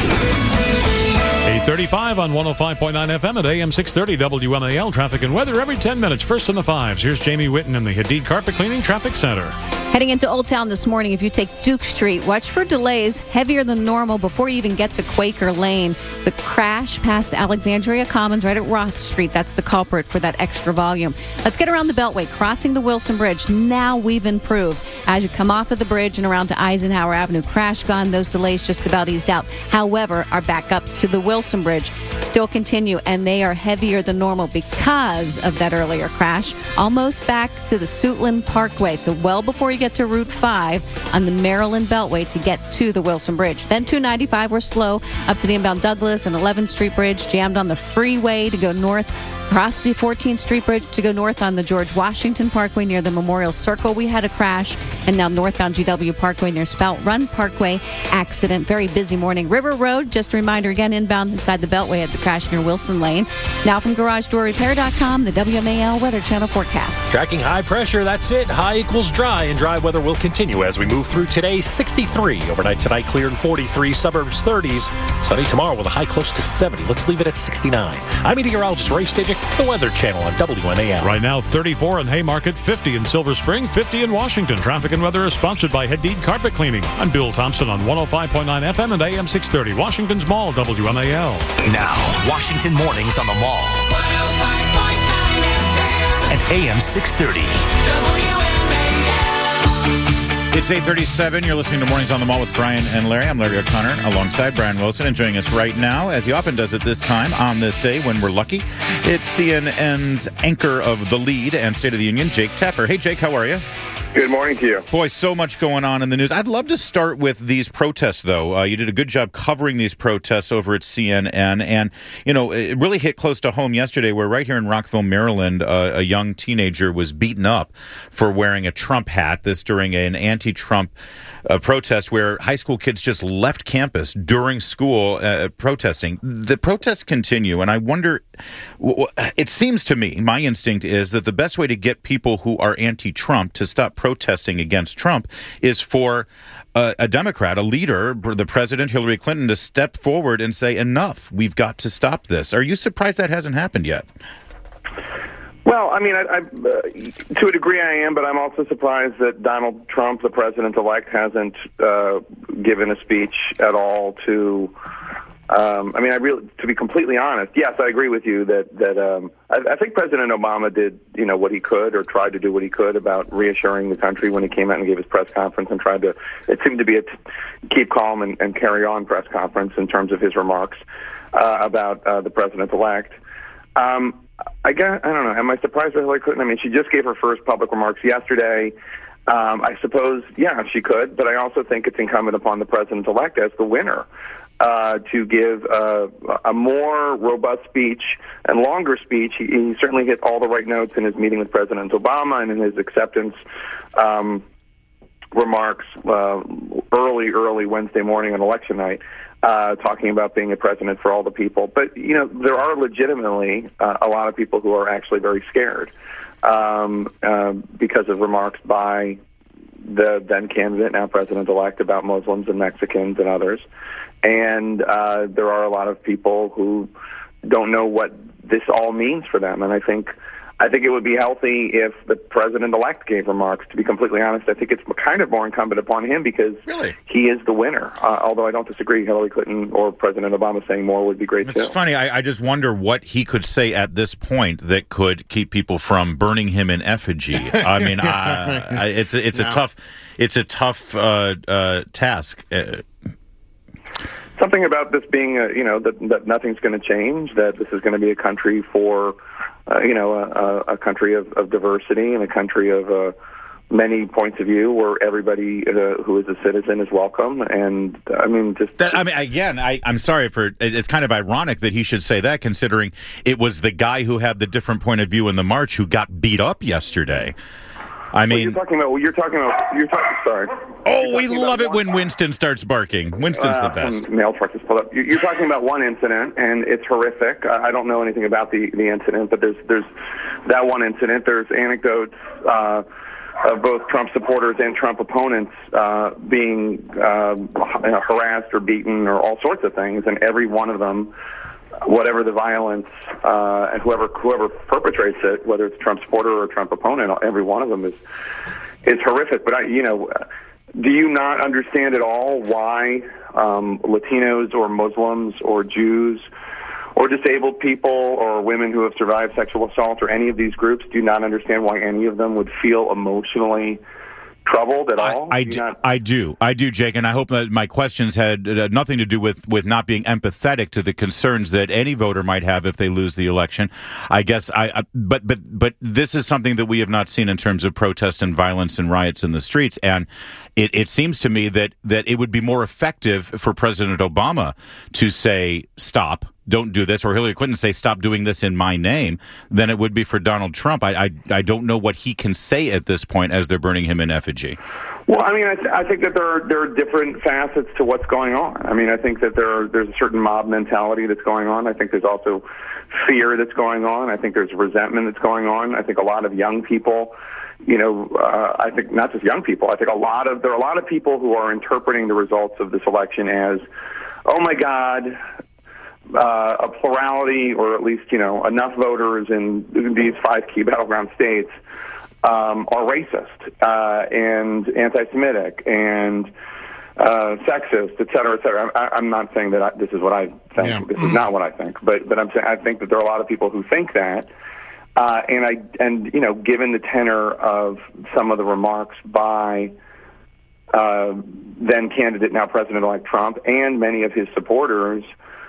eight thirty-five on one oh five point nine F M at A M six thirty W M A L. Traffic and weather every ten minutes. First in the fives. Here's Jamie Whitten in the Hadid Carpet Cleaning Traffic Center. Heading into Old Town this morning, if you take Duke Street, watch for delays heavier than normal before you even get to Quaker Lane. The crash past Alexandria Commons right at Roth Street. That's the culprit for that extra volume. Let's get around the Beltway, crossing the Wilson Bridge. Now we've improved. As you come off of the bridge and around to Eisenhower Avenue, crash gone. Those delays just about eased out. However, our backups to the Wilson Bridge still continue, and they are heavier than normal because of that earlier crash. Almost back to the Suitland Parkway, so well before you get to Route five on the Maryland Beltway to get to the Wilson Bridge. Then two ninety-five, we're slow up to the inbound Douglas and eleventh Street Bridge, jammed on the freeway to go north, across the fourteenth Street Bridge to go north on the George Washington Parkway near the Memorial Circle. We had a crash, and now northbound G W Parkway near Spout Run Parkway accident. Very busy morning. River Road, just a reminder again, inbound inside the Beltway at the crash near Wilson Lane. Now from garage door repair dot com, the W M A L Weather Channel forecast. Tracking high pressure, that's it. High equals dry, and dry weather will continue as we move through today. sixty-three. Overnight tonight, clear and forty-three. Suburbs thirties. Sunny tomorrow with a high close to seventy. Let's leave it at sixty-nine. I'm meteorologist Ray Stidgick, the Weather Channel on W M A L. Right now, thirty-four in Haymarket, fifty in Silver Spring, fifty in Washington. Traffic and weather is sponsored by Hadid Carpet Cleaning. I'm Bill Thompson on one oh five point nine F M and A M six thirty. Washington's Mall, W M A L. Now, Washington Mornings on the Mall. one oh five point nine F M. And A M six thirty. W M A L. It's eight thirty-seven. You're listening to Mornings on the Mall with Brian and Larry. I'm Larry O'Connor alongside Brian Wilson, and joining us right now, as he often does at this time on this day when we're lucky, it's C N N's anchor of The Lead and State of the Union, Jake Tapper. Hey, Jake, how are you? Good morning to you. Boy, so much going on in the news. I'd love to start with these protests, though. Uh, you did a good job covering these protests over at C N N. And, you know, it really hit close to home yesterday where right here in Rockville, Maryland, uh, a young teenager was beaten up for wearing a Trump hat. This during an anti-Trump uh, protest where high school kids just left campus during school uh, protesting. The protests continue, and I wonder, it seems to me, my instinct is that the best way to get people who are anti-Trump to stop protesting against Trump is for a, a Democrat, a leader, the president, Hillary Clinton, to step forward and say, enough, we've got to stop this. Are you surprised that hasn't happened yet? Well, I mean, I, I, uh, to a degree I am, but I'm also surprised that Donald Trump, the president-elect, hasn't uh, given a speech at all to... Um, I mean, I really, to be completely honest, yes, I agree with you that that um, I, I think President Obama did, you know, what he could or tried to do what he could about reassuring the country when he came out and gave his press conference and tried to. It seemed to be a t- keep calm and, and carry on press conference in terms of his remarks uh, about uh, the president-elect. Um, I guess I don't know. Am I surprised by Hillary Clinton? I mean, she just gave her first public remarks yesterday. Um, I suppose, yeah, she could, but I also think it's incumbent upon the president-elect as the winner uh, to give uh, a more robust speech and longer speech. He, he certainly hit all the right notes in his meeting with President Obama and in his acceptance um, remarks uh, early, early Wednesday morning on election night, uh, talking about being a president for all the people. But, you know, there are legitimately uh, a lot of people who are actually very scared um, uh, because of remarks by the then candidate, now president-elect, about Muslims and Mexicans and others. And uh, there are a lot of people who don't know what this all means for them. And I think I think it would be healthy if the president-elect gave remarks. To be completely honest, I think it's kind of more incumbent upon him because really? he is the winner. Uh, although I don't disagree, Hillary Clinton or President Obama saying more would be great, it's too. It's funny. I, I just wonder what he could say at this point that could keep people from burning him in effigy. I mean, uh, I, it's a, it's no. a tough it's a tough uh, uh, task. Uh, Something about this being, a, you know, that, that nothing's going to change, that this is going to be a country for, uh, you know, a, a country of, of diversity and a country of uh, many points of view where everybody uh, who is a citizen is welcome. And, I mean, just... That, I mean, again, I, I'm sorry for... It's kind of ironic that he should say that, considering it was the guy who had the different point of view in the march who got beat up yesterday. I mean, well, you're talking about. You're talking about. You're talking. Sorry. Oh, we love it when Winston starts barking. Winston's uh, the best. Mail truck just pulled up. You're talking about one incident, and it's horrific. I don't know anything about the, the incident, but there's there's that one incident. There's anecdotes uh, of both Trump supporters and Trump opponents uh, being uh, harassed or beaten or all sorts of things, and every one of them, whatever the violence, uh, and whoever whoever perpetrates it, whether it's a Trump supporter or a Trump opponent, every one of them is is horrific. But I, you know, do you not understand at all why um, Latinos or Muslims or Jews or disabled people or women who have survived sexual assault or any of these groups do not understand why any of them would feel emotionally troubled at all? I, I, do, do, not... I do. I do, Jake, and I hope that my questions had uh, nothing to do with, with not being empathetic to the concerns that any voter might have if they lose the election. I guess I, I but but but this is something that we have not seen in terms of protest and violence and riots in the streets, and it, it seems to me that that it would be more effective for President Obama to say stop, don't do this, or Hillary Clinton say stop doing this in my name, than it would be for Donald Trump. I I, I don't know what he can say at this point as they're burning him in effigy. Well, I mean, I, th- I think that there are there are different facets to what's going on. I mean, I think that there are, there's a certain mob mentality that's going on. I think there's also fear that's going on. I think there's resentment that's going on. I think a lot of young people, you know, uh, I think not just young people. I think a lot of there are a lot of people who are interpreting the results of this election as, oh my God. Uh, a plurality, or at least, you know, enough voters in these five key battleground states um, are racist uh, and anti-Semitic and uh, sexist, et cetera, et cetera. I, I'm not saying that I, this is what I think. Yeah. This is not what I think. But but I'm saying I think that there are a lot of people who think that. Uh, and I and you know, given the tenor of some of the remarks by uh, then candidate, now President-elect Trump, and many of his supporters.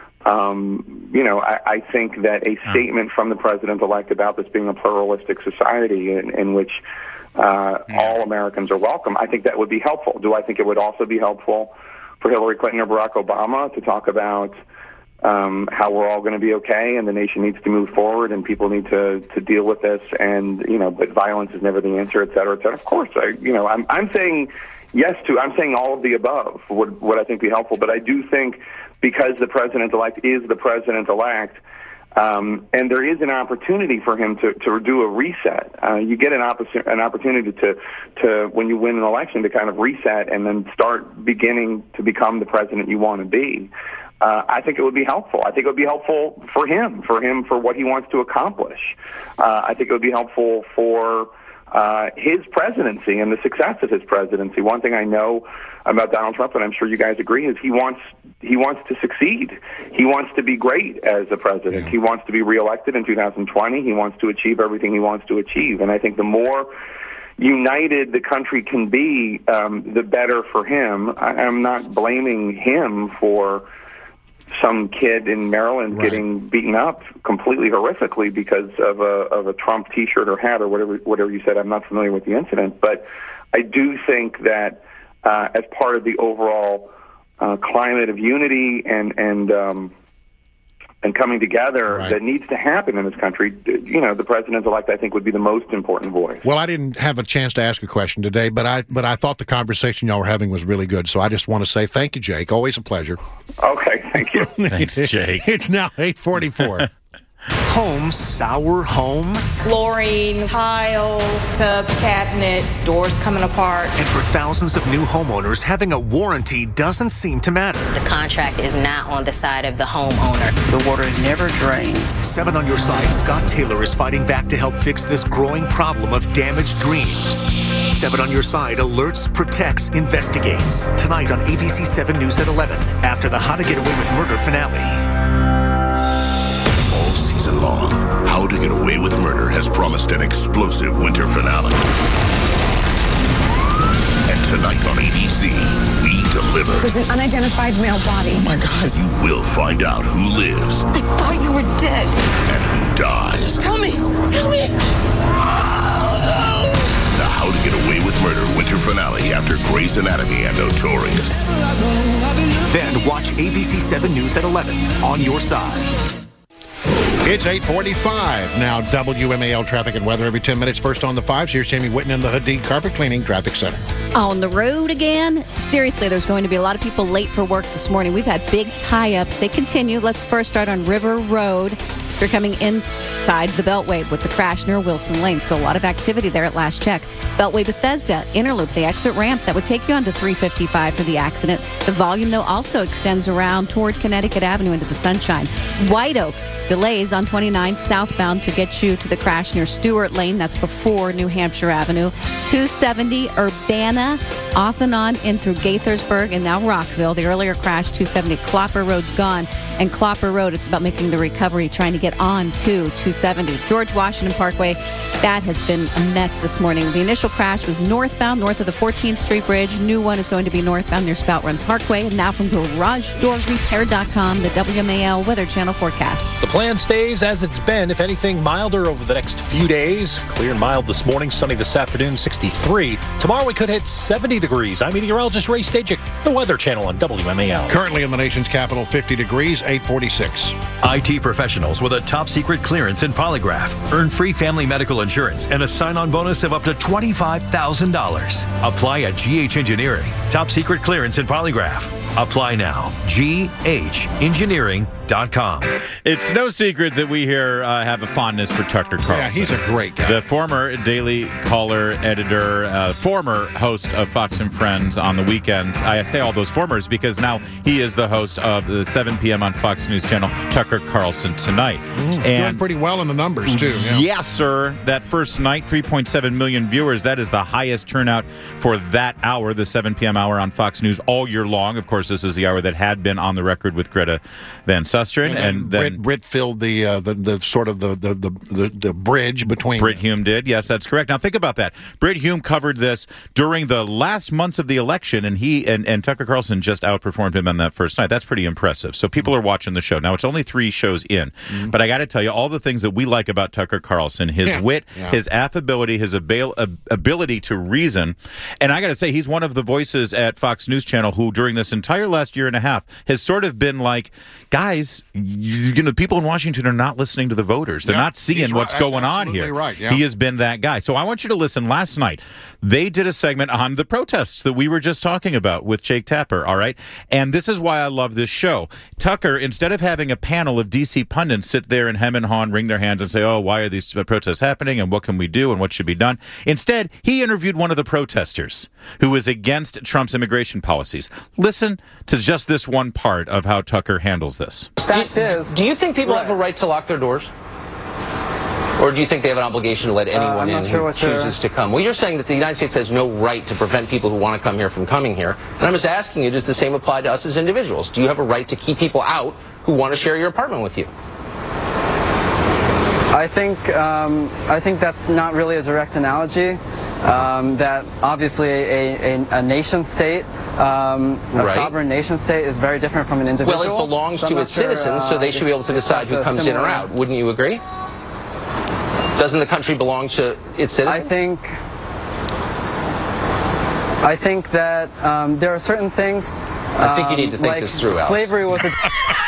Um, you know, I, I think that a statement from the president-elect about this being a pluralistic society in, in which uh, all Americans are welcome, I think that would be helpful. Do I think it would also be helpful for Hillary Clinton or Barack Obama to talk about um, how we're all going to be okay and the nation needs to move forward and people need to, to deal with this and, you know, but violence is never the answer, et cetera, et cetera? Of course, I, you know, I'm, I'm saying yes to, I'm saying all of the above would, would I think be helpful, but I do think because the president-elect is the president-elect, um, and there is an opportunity for him to, to do a reset. Uh, you get an, oppo- an opportunity to, to, when you win an election, to kind of reset and then start beginning to become the president you want to be. Uh, I think it would be helpful. I think it would be helpful for him, for him, for what he wants to accomplish. Uh, I think it would be helpful for uh, his presidency and the success of his presidency. One thing I know about Donald Trump, and I'm sure you guys agree, is he wants he wants to succeed. He wants to be great as a president. Yeah. He wants to be reelected in two thousand twenty. He wants to achieve everything he wants to achieve. And I think the more united the country can be, um, the better for him. I, I'm not blaming him for some kid in Maryland right. getting beaten up completely horrifically because of a of a Trump T-shirt or hat or whatever whatever you said. I'm not familiar with the incident, but I do think that uh, as part of the overall uh, climate of unity and and um, and coming together Right. that needs to happen in this country, you know, the president-elect, I think, would be the most important voice. Well, I didn't have a chance to ask a question today, but I but I thought the conversation y'all were having was really good. So I just want to say thank you, Jake. Always a pleasure. Okay, thank you. Thanks, Jake. It's now eight forty-four. Home sour home? Flooring, tile, tub, cabinet, doors coming apart. And for thousands of new homeowners, having a warranty doesn't seem to matter. The contract is not on the side of the homeowner. The water never drains. Seven on Your Side, Scott Taylor is fighting back to help fix this growing problem of damaged dreams. Seven on Your Side alerts, protects, investigates. Tonight on A B C seven News at eleven, after the How to Get Away with Murder finale. All season long, How to Get Away with Murder has promised an explosive winter finale. And tonight on A B C, we deliver. There's an unidentified male body. Oh my God. You will find out who lives I thought you were dead. and who dies. Tell me, tell me. The How to Get Away with Murder winter finale after Grey's Anatomy and Notorious. Then watch A B C seven News at eleven on Your Side. It's eight forty-five. Now, W M A L traffic and weather every ten minutes. First on the fives. Here's Tammy Whitten in the Hadid Carpet Cleaning Traffic Center. On the road again? Seriously, there's going to be a lot of people late for work this morning. We've had big tie-ups. They continue. Let's first start on River Road. They're coming inside the Beltway with the crash near Wilson Lane. Still a lot of activity there at last check. Beltway Bethesda, Interloop, the exit ramp that would take you onto three fifty-five for the accident. The volume, though, also extends around toward Connecticut Avenue into the Sunshine. White Oak, delays on twenty-nine southbound to get you to the crash near Stewart Lane. That's before New Hampshire Avenue. two seventy Urbana, off and on in through Gaithersburg and now Rockville. The earlier crash, two seventy Clopper Road's gone. And Clopper Road, it's about making the recovery, trying to get on to two seventy. George Washington Parkway, that has been a mess this morning. The initial crash was northbound, north of the fourteenth Street Bridge. New one is going to be northbound near Spout Run Parkway. And now from garage doors repair dot com, the W M A L Weather Channel forecast. The plan stays as it's been. If anything, milder over the next few days. Clear and mild this morning, sunny this afternoon, sixty-three. Tomorrow we could hit seventy degrees. I'm meteorologist Ray Stajic, the Weather Channel on W M A L. Currently in the nation's capital, fifty degrees, eight forty-six. I T professionals with a top secret clearance in Polygraph earn free family medical insurance and a sign-on bonus of up to twenty-five thousand dollars. Apply at G H Engineering. Top secret clearance in Polygraph. Apply now. G H engineering dot com. It's no secret that we here uh, have a fondness for Tucker Carlson. Yeah, he's a great guy. The former Daily Caller editor, uh, former host of Fox and Friends on the weekends. I say all those formers because now he is the host of the seven p.m. on Fox News Channel, Tucker Carlson Tonight. Mm, and doing pretty well in the numbers, too. Yeah. Yes, sir. That first night, three point seven million viewers. That is the highest turnout for that hour, the seven p.m. hour on Fox News all year long. Of course, this is the hour that had been on the record with Greta Van Susteren. And, and, and then Britt, Britt filled the, uh, the the sort of the the, the, the, the bridge between. Britt Hume did. Yes, that's correct. Now think about that. Britt Hume covered this during the last months of the election, and he and, and Tucker Carlson just outperformed him on that first night. That's pretty impressive. So people are watching the show. Now it's only three shows in, mm-hmm. but I got to tell you, all the things that we like about Tucker Carlson, his yeah. wit, yeah. his affability, his abil- ability to reason, and I got to say, he's one of the voices at Fox News Channel who, during this entire last year and a half, has sort of been like, guys, you, you know, people in Washington are not listening to the voters. They're yeah, not seeing what's right. going on Absolutely here. Right, yeah. He has been that guy. So I want you to listen. Last night, they did a segment on the protests that we were just talking about with Jake Tapper, all right? And this is why I love this show. Tucker, instead of having a panel of D C pundits sit there and hem and haw and wring their hands and say, oh, why are these protests happening and what can we do and what should be done? Instead, he interviewed one of the protesters who is against Trump's immigration policies. Listen to just this one part of how Tucker handles this. Fact is, do you think people right. have a right to lock their doors? Or do you think they have an obligation to let anyone uh, in sure who chooses to come? Well, you're saying that the United States has no right to prevent people who want to come here from coming here. And I'm just asking you, does the same apply to us as individuals? Do you have a right to keep people out who want to share your apartment with you? I think um, I think that's not really a direct analogy. Um, that obviously a, a, a nation state, um, a right. sovereign nation state, is very different from an individual. Well, it belongs so to its sure, citizens, uh, so they should be able to decide who comes in or out. Wouldn't you agree? Doesn't the country belong to its citizens? I think. I think that um, there are certain things I think you need to think like this through, Alex. Slavery was a...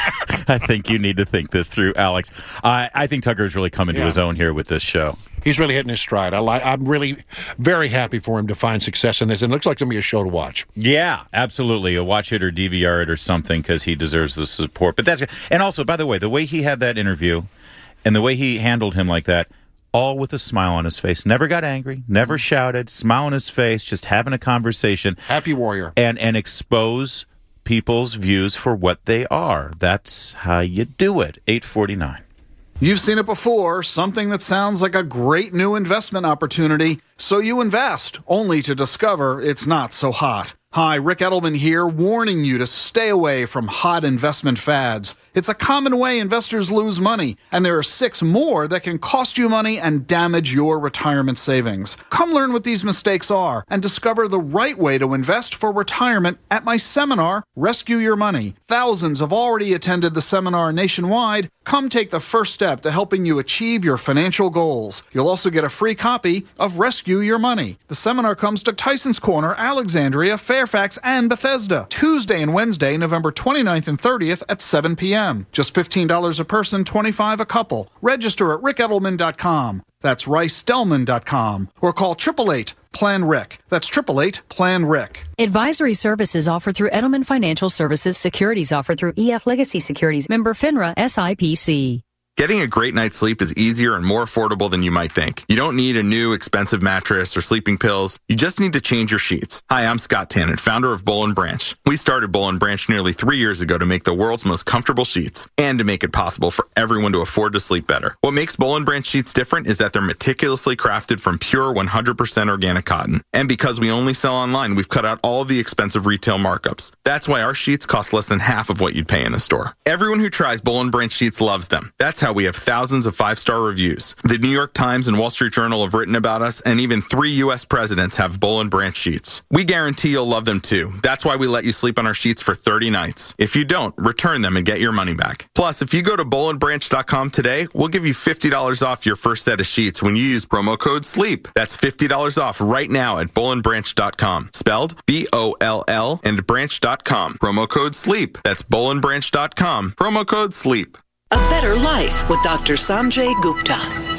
I think you need to think this through, Alex. I, I think Tucker's really coming Yeah. to his own here with this show. He's really hitting his stride. I li- I'm really very happy for him to find success in this. And it looks like it's going to be a show to watch. Yeah, absolutely. A watch it or D V R it or something because he deserves the support. But that's and also, by the way, the way he had that interview and the way he handled him like that, all with a smile on his face. Never got angry, never shouted, smile on his face, just having a conversation. Happy warrior. And and expose people's views for what they are. That's how you do it. eight forty-nine. You've seen it before, something that sounds like a great new investment opportunity, so you invest, only to discover it's not so hot. Hi, Rick Edelman here, warning you to stay away from hot investment fads. It's a common way investors lose money, and there are six more that can cost you money and damage your retirement savings. Come learn what these mistakes are and discover the right way to invest for retirement at my seminar, Rescue Your Money. Thousands have already attended the seminar nationwide. Come take the first step to helping you achieve your financial goals. You'll also get a free copy of Rescue Your Money. The seminar comes to Tyson's Corner, Alexandria, Fairfax, and Bethesda, Tuesday and Wednesday, November twenty-ninth and thirtieth at seven p.m. Just fifteen dollars a person, twenty-five dollars a couple. Register at rick edelman dot com. That's rice delman dot com. Or call eight eight eight, plan rick. That's eight eight eight, plan rick. Advisory services offered through Edelman Financial Services. Securities offered through E F Legacy Securities. Member FINRA S I P C. Getting a great night's sleep is easier and more affordable than you might think. You don't need a new expensive mattress or sleeping pills. You just need to change your sheets. Hi, I'm Scott Tannen, founder of Boll and Branch. We started Boll and Branch nearly three years ago to make the world's most comfortable sheets and to make it possible for everyone to afford to sleep better. What makes Boll and Branch sheets different is that they're meticulously crafted from pure one hundred percent organic cotton. And because we only sell online, we've cut out all of the expensive retail markups. That's why our sheets cost less than half of what you'd pay in the store. Everyone who tries Boll and Branch sheets loves them. That's how we have thousands of five-star reviews. The New York Times and Wall Street Journal have written about us, and even three U S presidents have Boll and Branch sheets. We guarantee you'll love them too. That's why we let you sleep on our sheets for thirty nights. If you don't, return them and get your money back. Plus, if you go to boll and branch dot com today, we'll give you fifty dollars off your first set of sheets when you use promo code SLEEP. That's fifty dollars off right now at boll and branch dot com. Spelled B O L L and branch dot com. Promo code SLEEP. That's boll and branch dot com. Promo code SLEEP. A better life with Doctor Sanjay Gupta.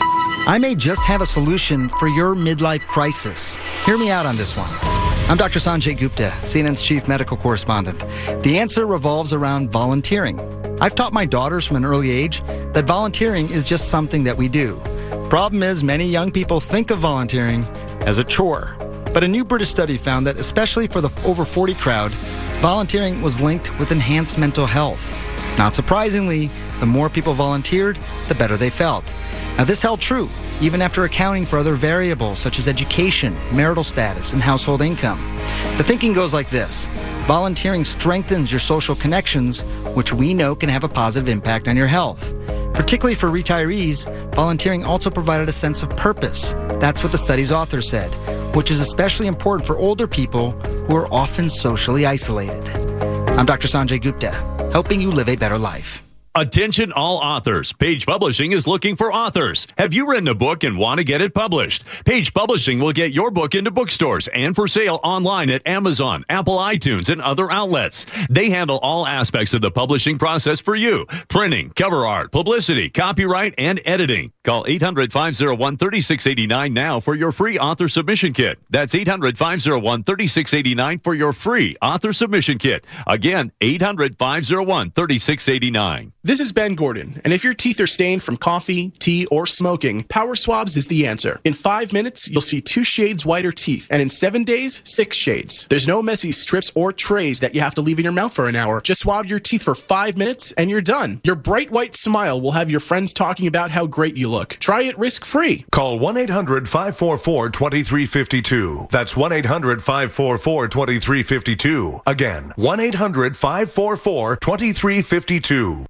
I may just have a solution for your midlife crisis. Hear me out on this one. I'm Doctor Sanjay Gupta, C N N's chief medical correspondent. The answer revolves around volunteering. I've taught my daughters from an early age that volunteering is just something that we do. Problem is, many young people think of volunteering as a chore. But a new British study found that, especially for the over forty crowd, volunteering was linked with enhanced mental health. Not surprisingly, the more people volunteered, the better they felt. Now, this held true even after accounting for other variables such as education, marital status, and household income. The thinking goes like this. Volunteering strengthens your social connections, which we know can have a positive impact on your health. Particularly for retirees, volunteering also provided a sense of purpose. That's what the study's author said, which is especially important for older people who are often socially isolated. I'm Doctor Sanjay Gupta, helping you live a better life. Attention all authors. Page Publishing is looking for authors. Have you written a book and want to get it published? Page Publishing will get your book into bookstores and for sale online at Amazon, Apple iTunes, and other outlets. They handle all aspects of the publishing process for you. Printing, cover art, publicity, copyright, and editing. Call eight hundred, five oh one, three six eight nine now for your free author submission kit. That's eight hundred, five oh one, three six eight nine for your free author submission kit. Again, eight hundred, five oh one, three six eight nine. This is Ben Gordon, and if your teeth are stained from coffee, tea, or smoking, Power Swabs is the answer. In five minutes, you'll see two shades whiter teeth, and in seven days, six shades. There's no messy strips or trays that you have to leave in your mouth for an hour. Just swab your teeth for five minutes, and you're done. Your bright white smile will have your friends talking about how great you look. Try it risk-free. Call one eight hundred, five four four, two three five two. That's one eight hundred, five four four, two three five two. Again, one eight hundred, five four four, two three five two.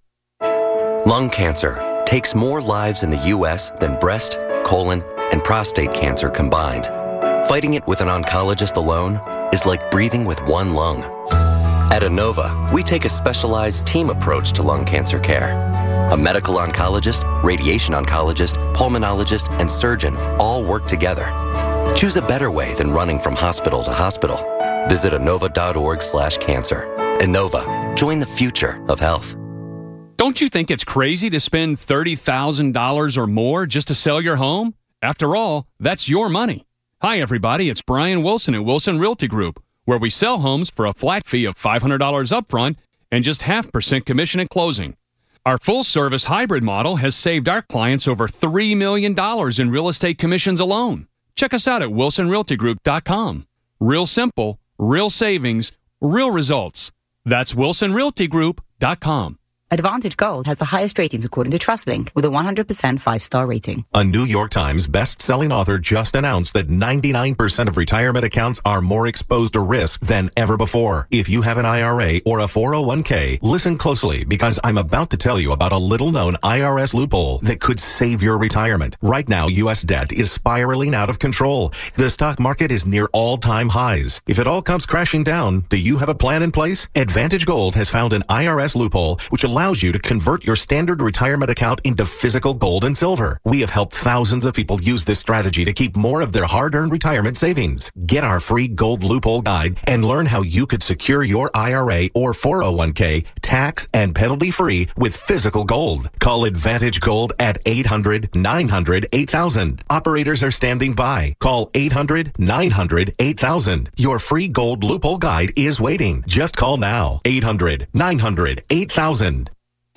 Lung cancer takes more lives in the U S than breast, colon, and prostate cancer combined. Fighting it with an oncologist alone is like breathing with one lung. At Inova, we take a specialized team approach to lung cancer care. A medical oncologist, radiation oncologist, pulmonologist, and surgeon all work together. Choose a better way than running from hospital to hospital. Visit inova dot org slash cancer. Innova. Join the future of health. Don't you think it's crazy to spend thirty thousand dollars or more just to sell your home? After all, that's your money. Hi, everybody. It's Brian Wilson at Wilson Realty Group, where we sell homes for a flat fee of five hundred dollars upfront and just half percent commission at closing. Our full-service hybrid model has saved our clients over three million dollars in real estate commissions alone. Check us out at wilson realty group dot com. Real simple, real savings, real results. That's wilson realty group dot com. Advantage Gold has the highest ratings according to TrustLink, with a one hundred percent five-star rating. A New York Times best-selling author just announced that ninety-nine percent of retirement accounts are more exposed to risk than ever before. If you have an I R A or a four oh one k, listen closely, because I'm about to tell you about a little-known I R S loophole that could save your retirement. Right now, U S debt is spiraling out of control. The stock market is near all-time highs. If it all comes crashing down, do you have a plan in place? Advantage Gold has found an I R S loophole which allows allows you to convert your standard retirement account into physical gold and silver. We have helped thousands of people use this strategy to keep more of their hard-earned retirement savings. Get our free gold loophole guide and learn how you could secure your I R A or four oh one k tax and penalty-free with physical gold. Call Advantage Gold at eight hundred nine hundred eight thousand. Operators are standing by. Call eight hundred nine hundred eight thousand. Your free gold loophole guide is waiting. Just call now. eight hundred nine hundred eight thousand.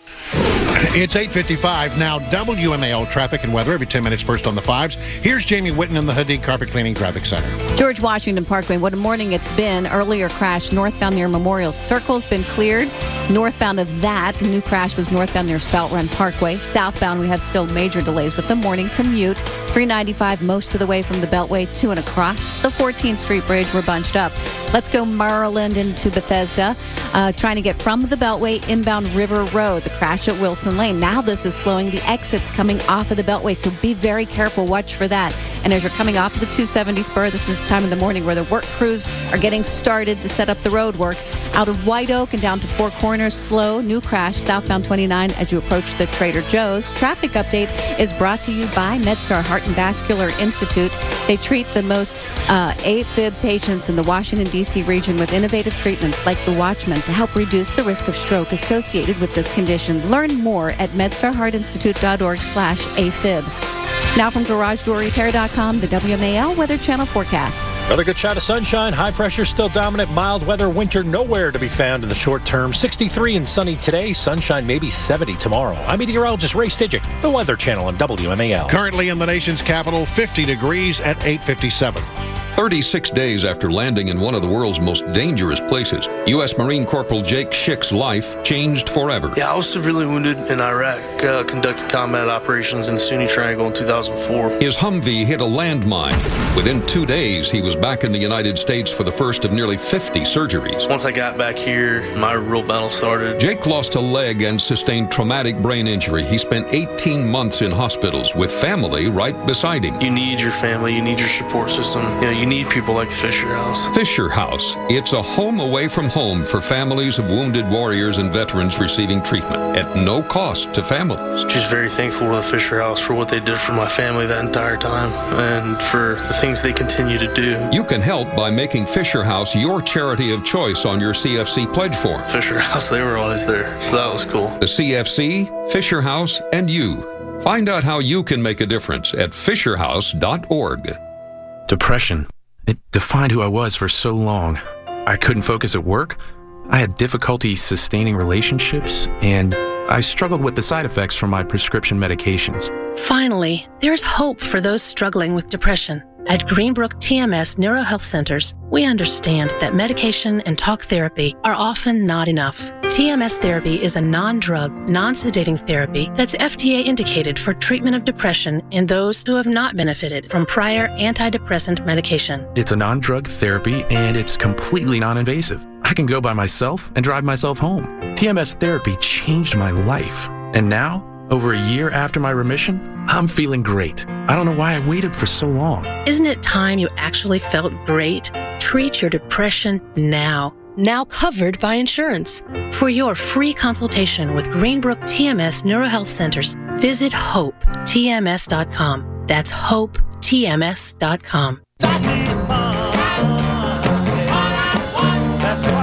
It's eight fifty-five now. W M A L traffic and weather every ten minutes first on the fives. Here's Jamie Whitten in the Hadid Carpet Cleaning Traffic Center. George Washington Parkway, what a morning it's been. Earlier crash northbound near Memorial Circle's been cleared. Northbound of that, the new crash was northbound near Spout Run Parkway. Southbound, we have still major delays with the morning commute. three ninety-five most of the way from the Beltway to and across the fourteenth Street Bridge. We're bunched up. Let's go Maryland into Bethesda. Uh, trying to get from the Beltway inbound River Road. The crash at Wilson Lane. Now this is slowing the exits coming off of the Beltway, so be very careful. Watch for that. And as you're coming off of the two seventy spur, this is the time of the morning where the work crews are getting started to set up the road work. Out of White Oak and down to Four Corners, slow. New crash southbound twenty-nine as you approach the Trader Joe's. Traffic update is brought to you by MedStar Heart and Vascular Institute. They treat the most uh, AFib patients in the Washington, D C region with innovative treatments like the Watchman to help reduce the risk of stroke associated with this condition. Learn more at medstar heart institute dot org slash AFib. Now from garage door repair dot com, the W M A L Weather Channel forecast. Another good shot of sunshine. High pressure still dominant. Mild weather. Winter nowhere to be found in the short term. sixty-three and sunny today. Sunshine maybe seventy tomorrow. I'm meteorologist Ray Stidgick, the Weather Channel on W M A L. Currently in the nation's capital, fifty degrees at eight fifty-seven. thirty-six days after landing in one of the world's most dangerous places, U S Marine Corporal Jake Schick's life changed forever. Yeah, I was severely wounded in Iraq, uh, conducting combat operations in the Sunni Triangle in two thousand four. His Humvee hit a landmine. Within two days, he was back in the United States for the first of nearly fifty surgeries. Once I got back here, my real battle started. Jake lost a leg and sustained traumatic brain injury. He spent eighteen months in hospitals with family right beside him. You need your family. You need your support system. You know, you need people like the Fisher House. Fisher House. It's a home away from home for families of wounded warriors and veterans receiving treatment at no cost to families. Just very thankful to the Fisher House for what they did for my family that entire time and for the things they continue to do. You can help by making Fisher House your charity of choice on your C F C pledge form. Fisher House, they were always there, so that was cool. The C F C, Fisher House, and you. Find out how you can make a difference at fisher house dot org. Depression. It defined who I was for so long. I couldn't focus at work. I had difficulty sustaining relationships, and I struggled with the side effects from my prescription medications. Finally, there's hope for those struggling with depression. At Greenbrook T M S Neurohealth Centers, we understand that medication and talk therapy are often not enough. T M S therapy is a non-drug, non-sedating therapy that's F D A indicated for treatment of depression in those who have not benefited from prior antidepressant medication. It's a non-drug therapy, and it's completely non-invasive. I can go by myself and drive myself home. T M S therapy changed my life. And now, over a year after my remission, I'm feeling great. I don't know why I waited for so long. Isn't it time you actually felt great? Treat your depression now. Now covered by insurance. For your free consultation with Greenbrook T M S Neurohealth Centers, visit hope T M S dot com. That's hope T M S dot com. Well,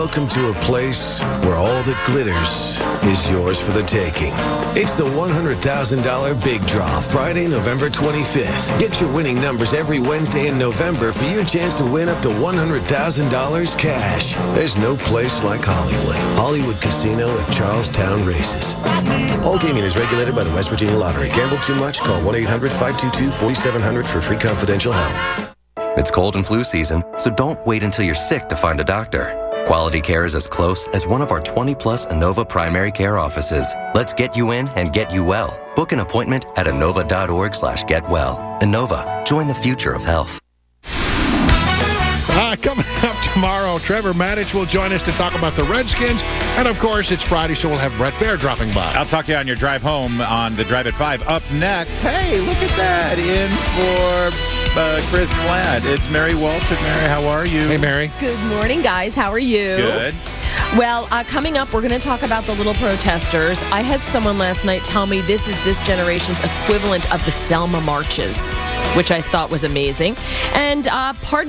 Welcome to a place where all that glitters is yours for the taking. It's the one hundred thousand dollars Big Draw, Friday, November twenty-fifth. Get your winning numbers every Wednesday in November for your chance to win up to one hundred thousand dollars cash. There's no place like Hollywood. Hollywood Casino at Charlestown Races. All gaming is regulated by the West Virginia Lottery. Gamble too much? Call one eight hundred five two two four seven zero zero for free confidential help. It's cold and flu season, so don't wait until you're sick to find a doctor. Quality care is as close as one of our twenty plus Inova primary care offices. Let's get you in and get you well. Book an appointment at inova.org slash get well. Inova, join the future of health. Uh, coming up tomorrow, Trevor Maddich will join us to talk about the Redskins. And, of course, it's Friday, so we'll have Brett Baer dropping by. I'll talk to you on your drive home on the Drive at five. Up next, hey, look at that, in for uh, Chris Platt. It's Mary Walton. Mary, how are you? Hey, Mary. Good morning, guys. How are you? Good. Well, uh, coming up, we're going to talk about the little protesters. I had someone last night tell me this is this generation's equivalent of the Selma marches, which I thought was amazing. And uh, pardon